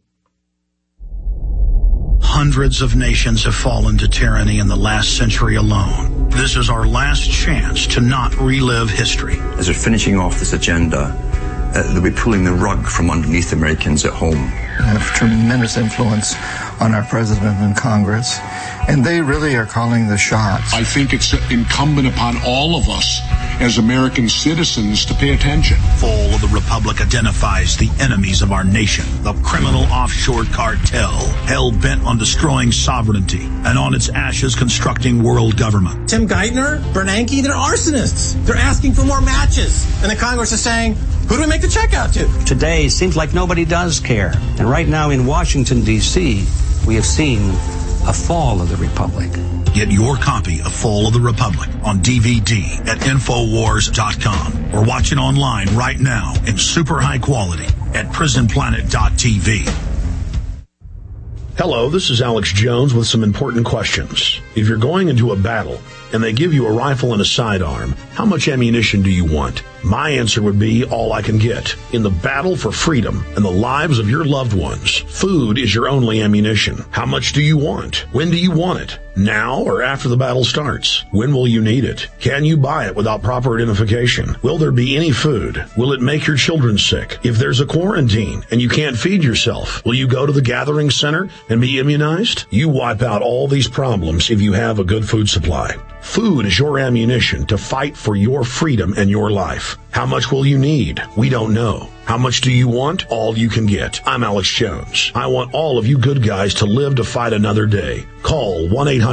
Hundreds of nations have fallen to tyranny in the last century alone. This is our last chance to not relive history. As they're finishing off this agenda, they'll be pulling the rug from underneath Americans at home. They have tremendous influence on our president and Congress, and they really are calling the shots. I think it's incumbent upon all of us as American citizens to pay attention. Fall of the Republic identifies the enemies of our nation, the criminal offshore cartel, hell-bent on destroying sovereignty and on its ashes constructing world government. Tim Geithner, Bernanke, they're arsonists. They're asking for more matches. And the Congress is saying, who do we make the check out to? Today seems like nobody does care. And right now in Washington, D.C., we have seen a fall of the Republic. Get your copy of Fall of the Republic on DVD at Infowars.com or watch it online right now in super high quality at prisonplanet.tv. Hello, this is Alex Jones with some important questions. If you're going into a battle and they give you a rifle and a sidearm, how much ammunition do you want? My answer would be all I can get. In the battle for freedom and the lives of your loved ones, food is your only ammunition. How much do you want? When do you want it? Now or after the battle starts? When will you need it? Can you buy it without proper identification? Will there be any food? Will it make your children sick? If there's a quarantine and you can't feed yourself, will you go to the gathering center and be immunized? You wipe out all these problems if you have a good food supply. Food is your ammunition to fight for your freedom and your life. How much will you need? We don't know. How much do you want? All you can get. I'm Alex Jones. I want all of you good guys to live to fight another day. Call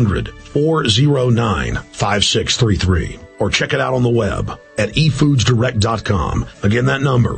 1-800-409-5633 or check it out on the web at efoodsdirect.com. Again, that number,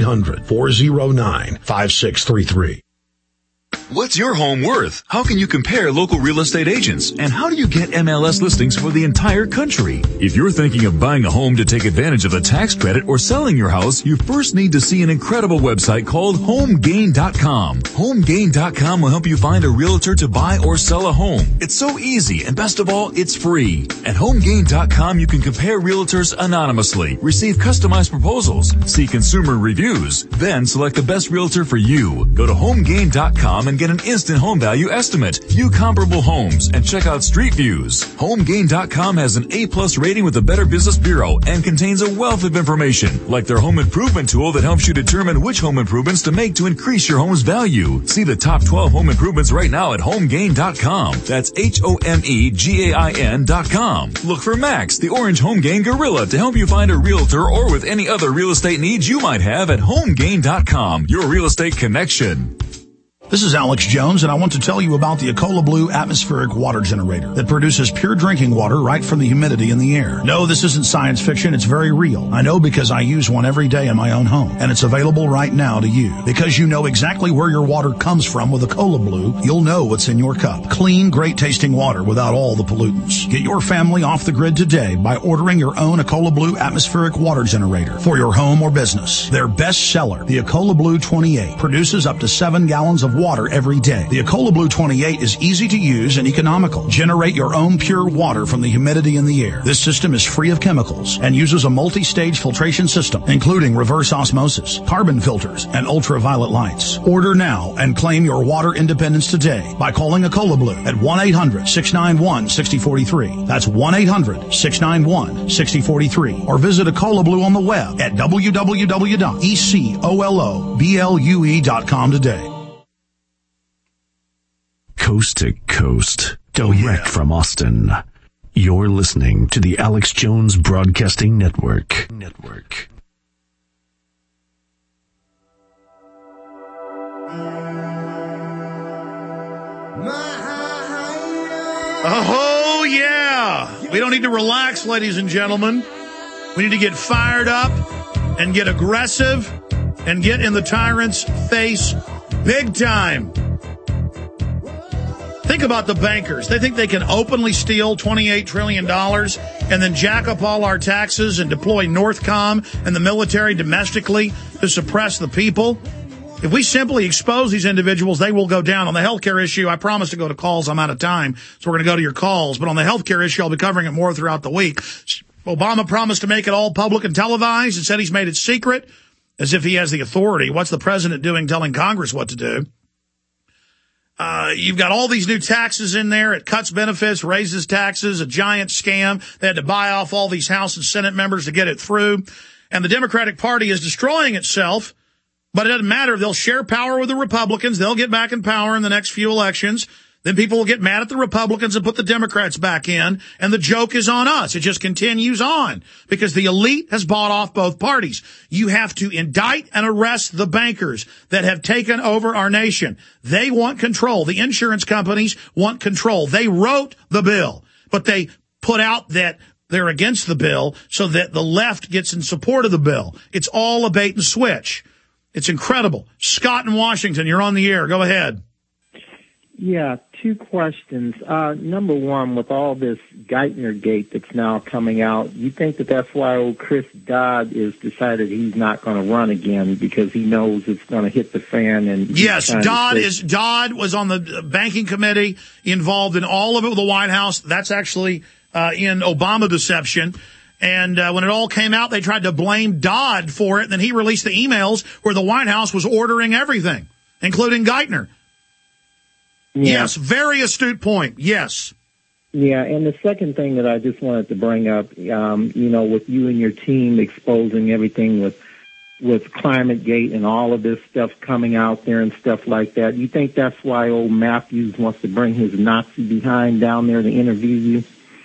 1-800-409-5633. What's your home worth? How can you compare local real estate agents? And how do you get MLS listings for the entire country? If you're thinking of buying a home to take advantage of a tax credit or selling your house, you first need to see an incredible website called HomeGain.com. HomeGain.com will help you find a realtor to buy or sell a home. It's so easy, and best of all, it's free. At HomeGain.com, you can compare realtors anonymously, receive customized proposals, see consumer reviews, then select the best realtor for you. Go to HomeGain.com and get an instant home value estimate, view comparable homes, and check out street views. HomeGain.com has an A+ rating with the Better Business Bureau and contains a wealth of information, like their home improvement tool that helps you determine which home improvements to make to increase your home's value. See the top 12 home improvements right now at HomeGain.com. That's HomeGain.com. Look for Max, the orange HomeGain Gorilla, to help you find a realtor or with any other real estate needs you might have at HomeGain.com, your real estate connection. This is Alex Jones, and I want to tell you about the Ecola Blue atmospheric water generator that produces pure drinking water right from the humidity in the air. No, this isn't science fiction. It's very real. I know because I use one every day in my own home, and it's available right now to you. Because you know exactly where your water comes from with Ecola Blue, you'll know what's in your cup. Clean, great-tasting water without all the pollutants. Get your family off the grid today by ordering your own Ecola Blue atmospheric water generator for your home or business. Their best seller, the Ecola Blue 28, produces up to 7 gallons of water every day. The Ecola Blue 28 is easy to use and economical. Generate your own pure water from the humidity in the air. This system is free of chemicals and uses a multi-stage filtration system, including reverse osmosis, carbon filters, and ultraviolet lights. Order now and claim your water independence today by calling Ecola Blue at 1-800-691-6043. That's 1-800-691-6043. Or visit Ecola Blue on the web at www.ecoloblu.com today. Coast to coast, direct from Austin. You're listening to the Alex Jones Broadcasting Network. Oh, yeah. We don't need to relax, ladies and gentlemen. We need to get fired up and get aggressive and get in the tyrant's face big time. Think about the bankers. They think they can openly steal $28 trillion and then jack up all our taxes and deploy Northcom and the military domestically to suppress the people. If we simply expose these individuals, they will go down. On the healthcare issue, I promised to go to calls. I'm out of time, so we're going to go to your calls. But on the healthcare issue, I'll be covering it more throughout the week. Obama promised to make it all public and televised and said he's made it secret as if he has the authority. What's the president doing telling Congress what to do? You've got all these new taxes in there. It cuts benefits, raises taxes, a giant scam. They had to buy off all these House and Senate members to get it through. And the Democratic Party is destroying itself, but it doesn't matter. They'll share power with the Republicans. They'll get back in power in the next few elections. then people will get mad at the Republicans and put the Democrats back in, and the joke is on us. It just continues on because the elite has bought off both parties. You have to indict and arrest the bankers that have taken over our nation. They want control. The insurance companies want control. They wrote the bill, but they put out that they're against the bill so that the left gets in support of the bill. It's all a bait and switch. It's incredible. Scott in Washington, you're on the air. Go ahead. Yeah, two questions. Number one, with all this Geithner gate that's now coming out, you think that that's why old Chris Dodd has decided he's not going to run again because he knows it's going to hit the fan? And yes, Dodd was on the banking committee, involved in all of it with the White House. That's actually in Obama deception. And when it all came out, they tried to blame Dodd for it. And then he released the emails where the White House was ordering everything, including Geithner. Yeah. Yes, very astute point. Yes. Yeah, and the second thing that I just wanted to bring up, with you and your team exposing everything with ClimateGate and all of this stuff coming out there and stuff like that, you think that's why old Matthews wants to bring his Nazi behind down there to interview you?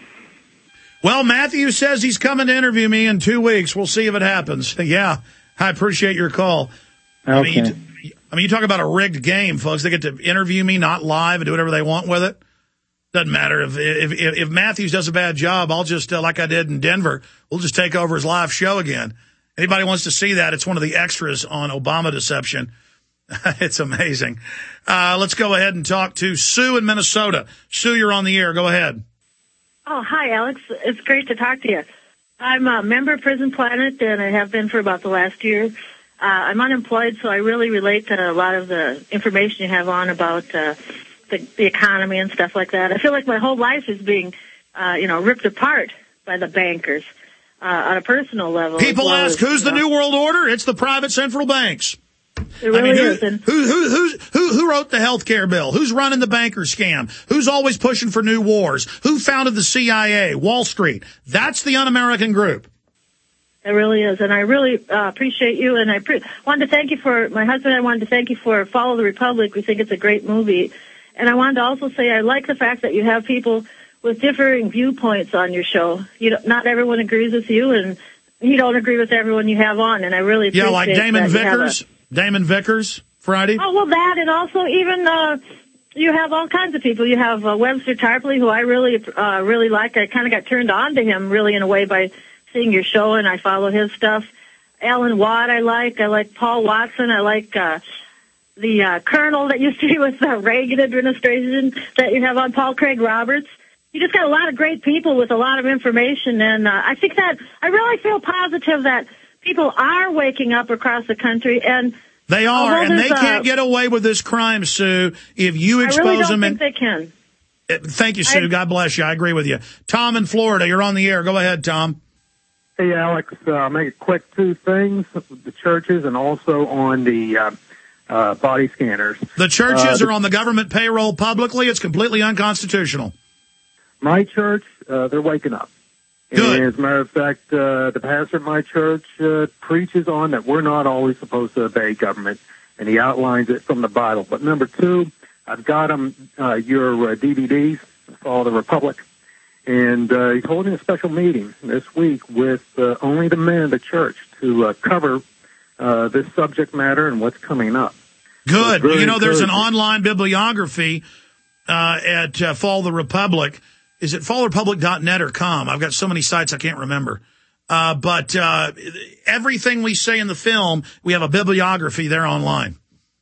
Well, Matthew says he's coming to interview me in 2 weeks. We'll see if it happens. Yeah, I appreciate your call. Okay. I mean, you talk about a rigged game, folks. They get to interview me, not live, and do whatever they want with it. Doesn't matter. If Matthews does a bad job, I'll just, like I did in Denver, we'll just take over his live show again. Anybody wants to see that, it's one of the extras on Obama deception. It's amazing. Let's go ahead and talk to Sue in Minnesota. Sue, you're on the air. Go ahead. Oh, hi, Alex. It's great to talk to you. I'm a member of Prison Planet, and I have been for about the last year. I'm unemployed, so I really relate to a lot of the information you have on about the economy and stuff like that. I feel like my whole life is being, ripped apart by the bankers on a personal level. People ask, who's the New World Order? It's the private central banks. It really is. Who wrote the health care bill? Who's running the banker scam? Who's always pushing for new wars? Who founded the CIA, Wall Street? That's the un-American group. It really is, and I really appreciate you, and I wanted to thank you for, my husband and I wanted to thank you for Follow the Republic. We think it's a great movie. And I wanted to also say I like the fact that you have people with differing viewpoints on your show. Not everyone agrees with you, and you don't agree with everyone you have on, and I really appreciate that. Yeah, like Damon Vickers? Damon Vickers, Friday? Oh, well, that, and also even you have all kinds of people. You have Webster Tarpley, who I really like. I kind of got turned on to him, really, in a way, by seeing your show, and I follow his stuff. Alan Watt, I like. I like Paul Watson. I like the colonel that used to be with the Reagan administration that you have on, Paul Craig Roberts. You just got a lot of great people with a lot of information, and I think that I really feel positive that people are waking up across the country, and they are, and they can't get away with this crime, Sue, if you expose them. I really don't think they can. Thank you, Sue. God bless you. I agree with you. Tom in Florida, you're on the air. Go ahead, Tom. Hey, Alex, make it quick, two things, the churches and also on the body scanners. The churches are on the government payroll publicly. It's completely unconstitutional. My church, they're waking up. Good. And as a matter of fact, the pastor at my church preaches on that we're not always supposed to obey government, and he outlines it from the Bible. But number two, I've got your DVDs, Follow the Republic, and he's holding a special meeting this week with only the men of the church to cover this subject matter and what's coming up. Good. So there's an online bibliography at Follow the Republic. Is it followrepublic.net or com? I've got so many sites I can't remember. But everything we say in the film, we have a bibliography there online.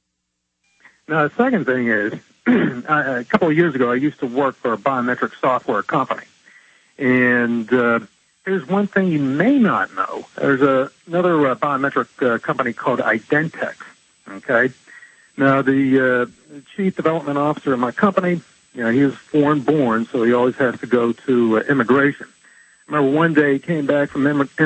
Now, the second thing is, a couple of years ago, I used to work for a biometric software company. And here's one thing you may not know. There's another biometric company called Identex, okay? Now, the chief development officer of my company, he was foreign-born, so he always has to go to immigration. I remember one day he came back from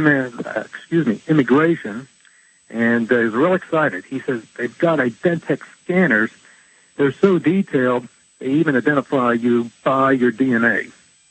immigration, and he was real excited. He says, they've got Identex scanners. They're so detailed, they even identify you by your DNA.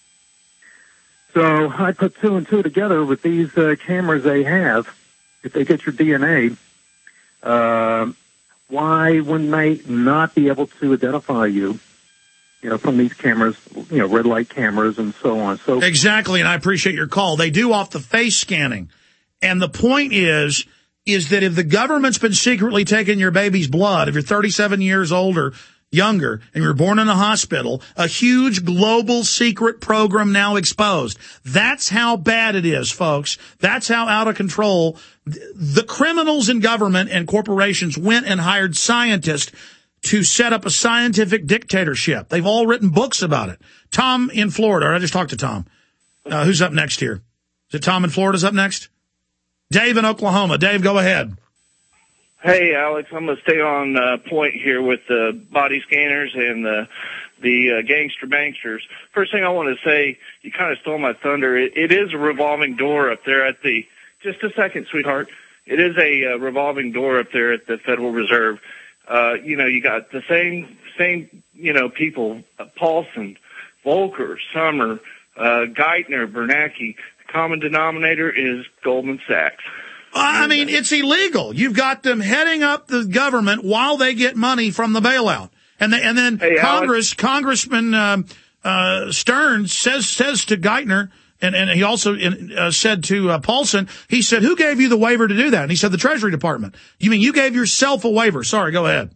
So I put two and two together with these cameras they have. If they get your DNA, why wouldn't they not be able to identify you from these cameras, red light cameras and so on. So exactly, and I appreciate your call. They do off the face scanning. And the point is that if the government's been secretly taking your baby's blood, if you're 37 years old or younger and you're born in a hospital, a huge global secret program now exposed. That's how bad it is, folks. That's how out of control the criminals in government and corporations went and hired scientists to set up a scientific dictatorship. They've all written books about it. Tom in Florida. I just talked to Tom. Who's up next here? Is it Tom in Florida's up next? Dave in Oklahoma. Dave, go ahead. Hey, Alex, I'm going to stay on point here with the body scanners and the gangster banksters. First thing I want to say, you kind of stole my thunder. It is a revolving door up there at the, just a second, sweetheart. It is a revolving door up there at the Federal Reserve. You got the same, people, Paulson, Volcker, Summer, Geithner, Bernanke. The common denominator is Goldman Sachs. I mean, it's illegal. You've got them heading up the government while they get money from the bailout. And then hey, Congressman Stearns says to Geithner, and he also said to Paulson, he said, who gave you the waiver to do that? And he said, the Treasury Department. You mean you gave yourself a waiver? Sorry, go ahead.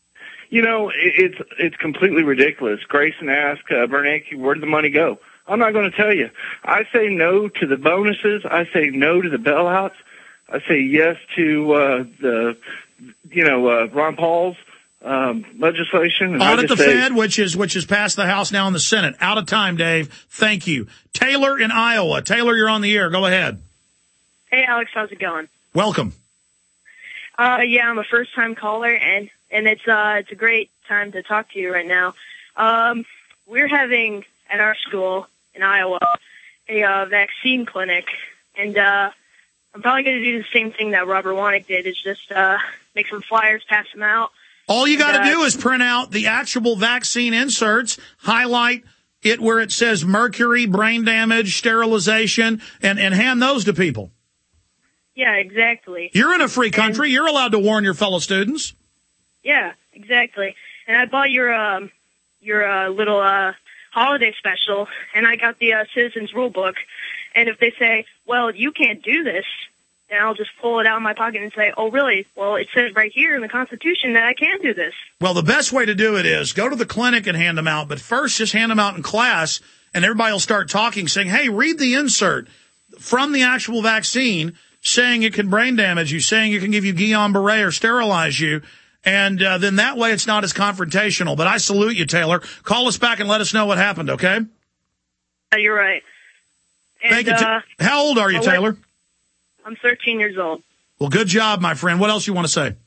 It's completely ridiculous. Grayson asked Bernanke, where did the money go? I'm not going to tell you. I say no to the bonuses. I say no to the bailouts. I say yes to Ron Paul's legislation. And audit the Fed, which is passed the House now in the Senate. Out of time, Dave. Thank you. Taylor in Iowa. Taylor, you're on the air. Go ahead. Hey, Alex, how's it going? Welcome. I'm a first-time caller, and it's a great time to talk to you right now. We're having at our school in Iowa a vaccine clinic, and I'm probably going to do the same thing that Robert Warnick did, is just make some flyers, pass them out. All you got to do is print out the actual vaccine inserts, highlight it where it says mercury, brain damage, sterilization, and hand those to people. Yeah, exactly. You're in a free country. You're allowed to warn your fellow students. Yeah, exactly. And I bought your little holiday special, and I got the Citizens Rule Book. And if they say, well, you can't do this, then I'll just pull it out of my pocket and say, oh, really? Well, it says right here in the Constitution that I can do this. Well, the best way to do it is go to the clinic and hand them out. But first, just hand them out in class, and everybody will start talking, saying, hey, read the insert from the actual vaccine, saying it can brain damage you, saying it can give you Guillain-Barré or sterilize you. And then that way it's not as confrontational. But I salute you, Taylor. Call us back and let us know what happened, okay? You're right. And, thank you. How old are you, Taylor? I'm 13 years old. Well, good job, my friend. What else you want to say?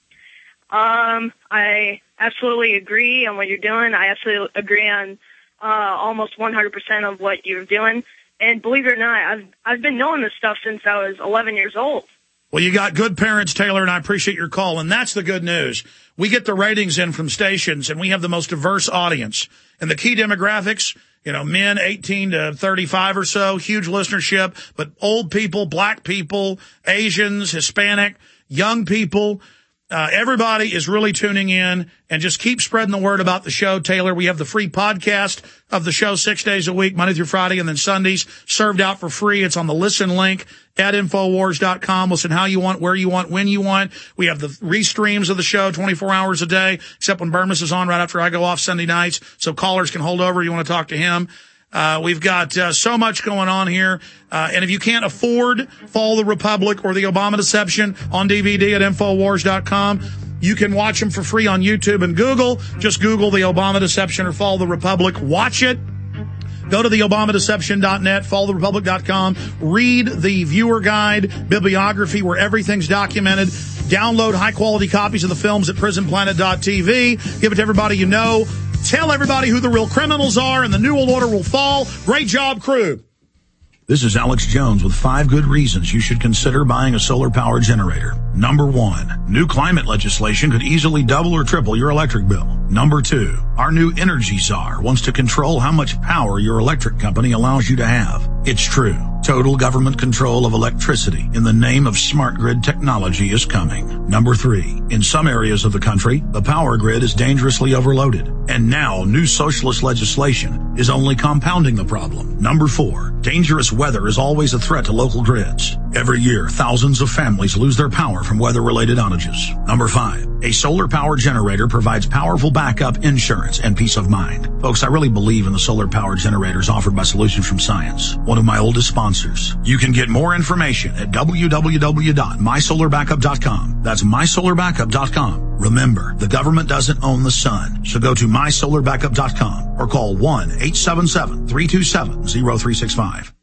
I absolutely agree on what you're doing. I absolutely agree on almost 100% of what you're doing. And believe it or not, I've been knowing this stuff since I was 11 years old. Well, you got good parents, Taylor, and I appreciate your call. And that's the good news. We get the ratings in from stations, and we have the most diverse audience. And the key demographics, men 18 to 35 or so, huge listenership, but old people, black people, Asians, Hispanic, young people, everybody is really tuning in, and just keep spreading the word about the show, Taylor. We have the free podcast of the show 6 days a week, Monday through Friday, and then Sundays served out for free. It's on the listen link at Infowars.com. Listen how you want, where you want, when you want. We have the restreams of the show 24 hours a day, except when Burmis is on right after I go off Sunday nights, so callers can hold over. You want to talk to him. We've got so much going on here. And if you can't afford Fall the Republic or the Obama Deception on DVD at Infowars.com, you can watch them for free on YouTube and Google. Just Google the Obama Deception or Fall the Republic. Watch it. Go to the ObamaDeception.net, followtherepublic.com. Read the viewer guide, bibliography where everything's documented. Download high-quality copies of the films at PrisonPlanet.tv. Give it to everybody you know. Tell everybody who the real criminals are, and the New World Order will fall. Great job, crew. This is Alex Jones with 5 good reasons you should consider buying a solar power generator. Number 1, new climate legislation could easily double or triple your electric bill. Number 2, our new energy czar wants to control how much power your electric company allows you to have. It's true. Total government control of electricity in the name of smart grid technology is coming. Number 3, in some areas of the country, the power grid is dangerously overloaded. And now new socialist legislation is only compounding the problem. Number 4, dangerous weather is always a threat to local grids. Every year, thousands of families lose their power from weather-related outages. Number 5, a solar power generator provides powerful backup insurance and peace of mind. Folks, I really believe in the solar power generators offered by Solutions from Science, one of my oldest sponsors. You can get more information at www.mysolarbackup.com. That's mysolarbackup.com. Remember, the government doesn't own the sun, so go to mysolarbackup.com or call 1-877-327-0365.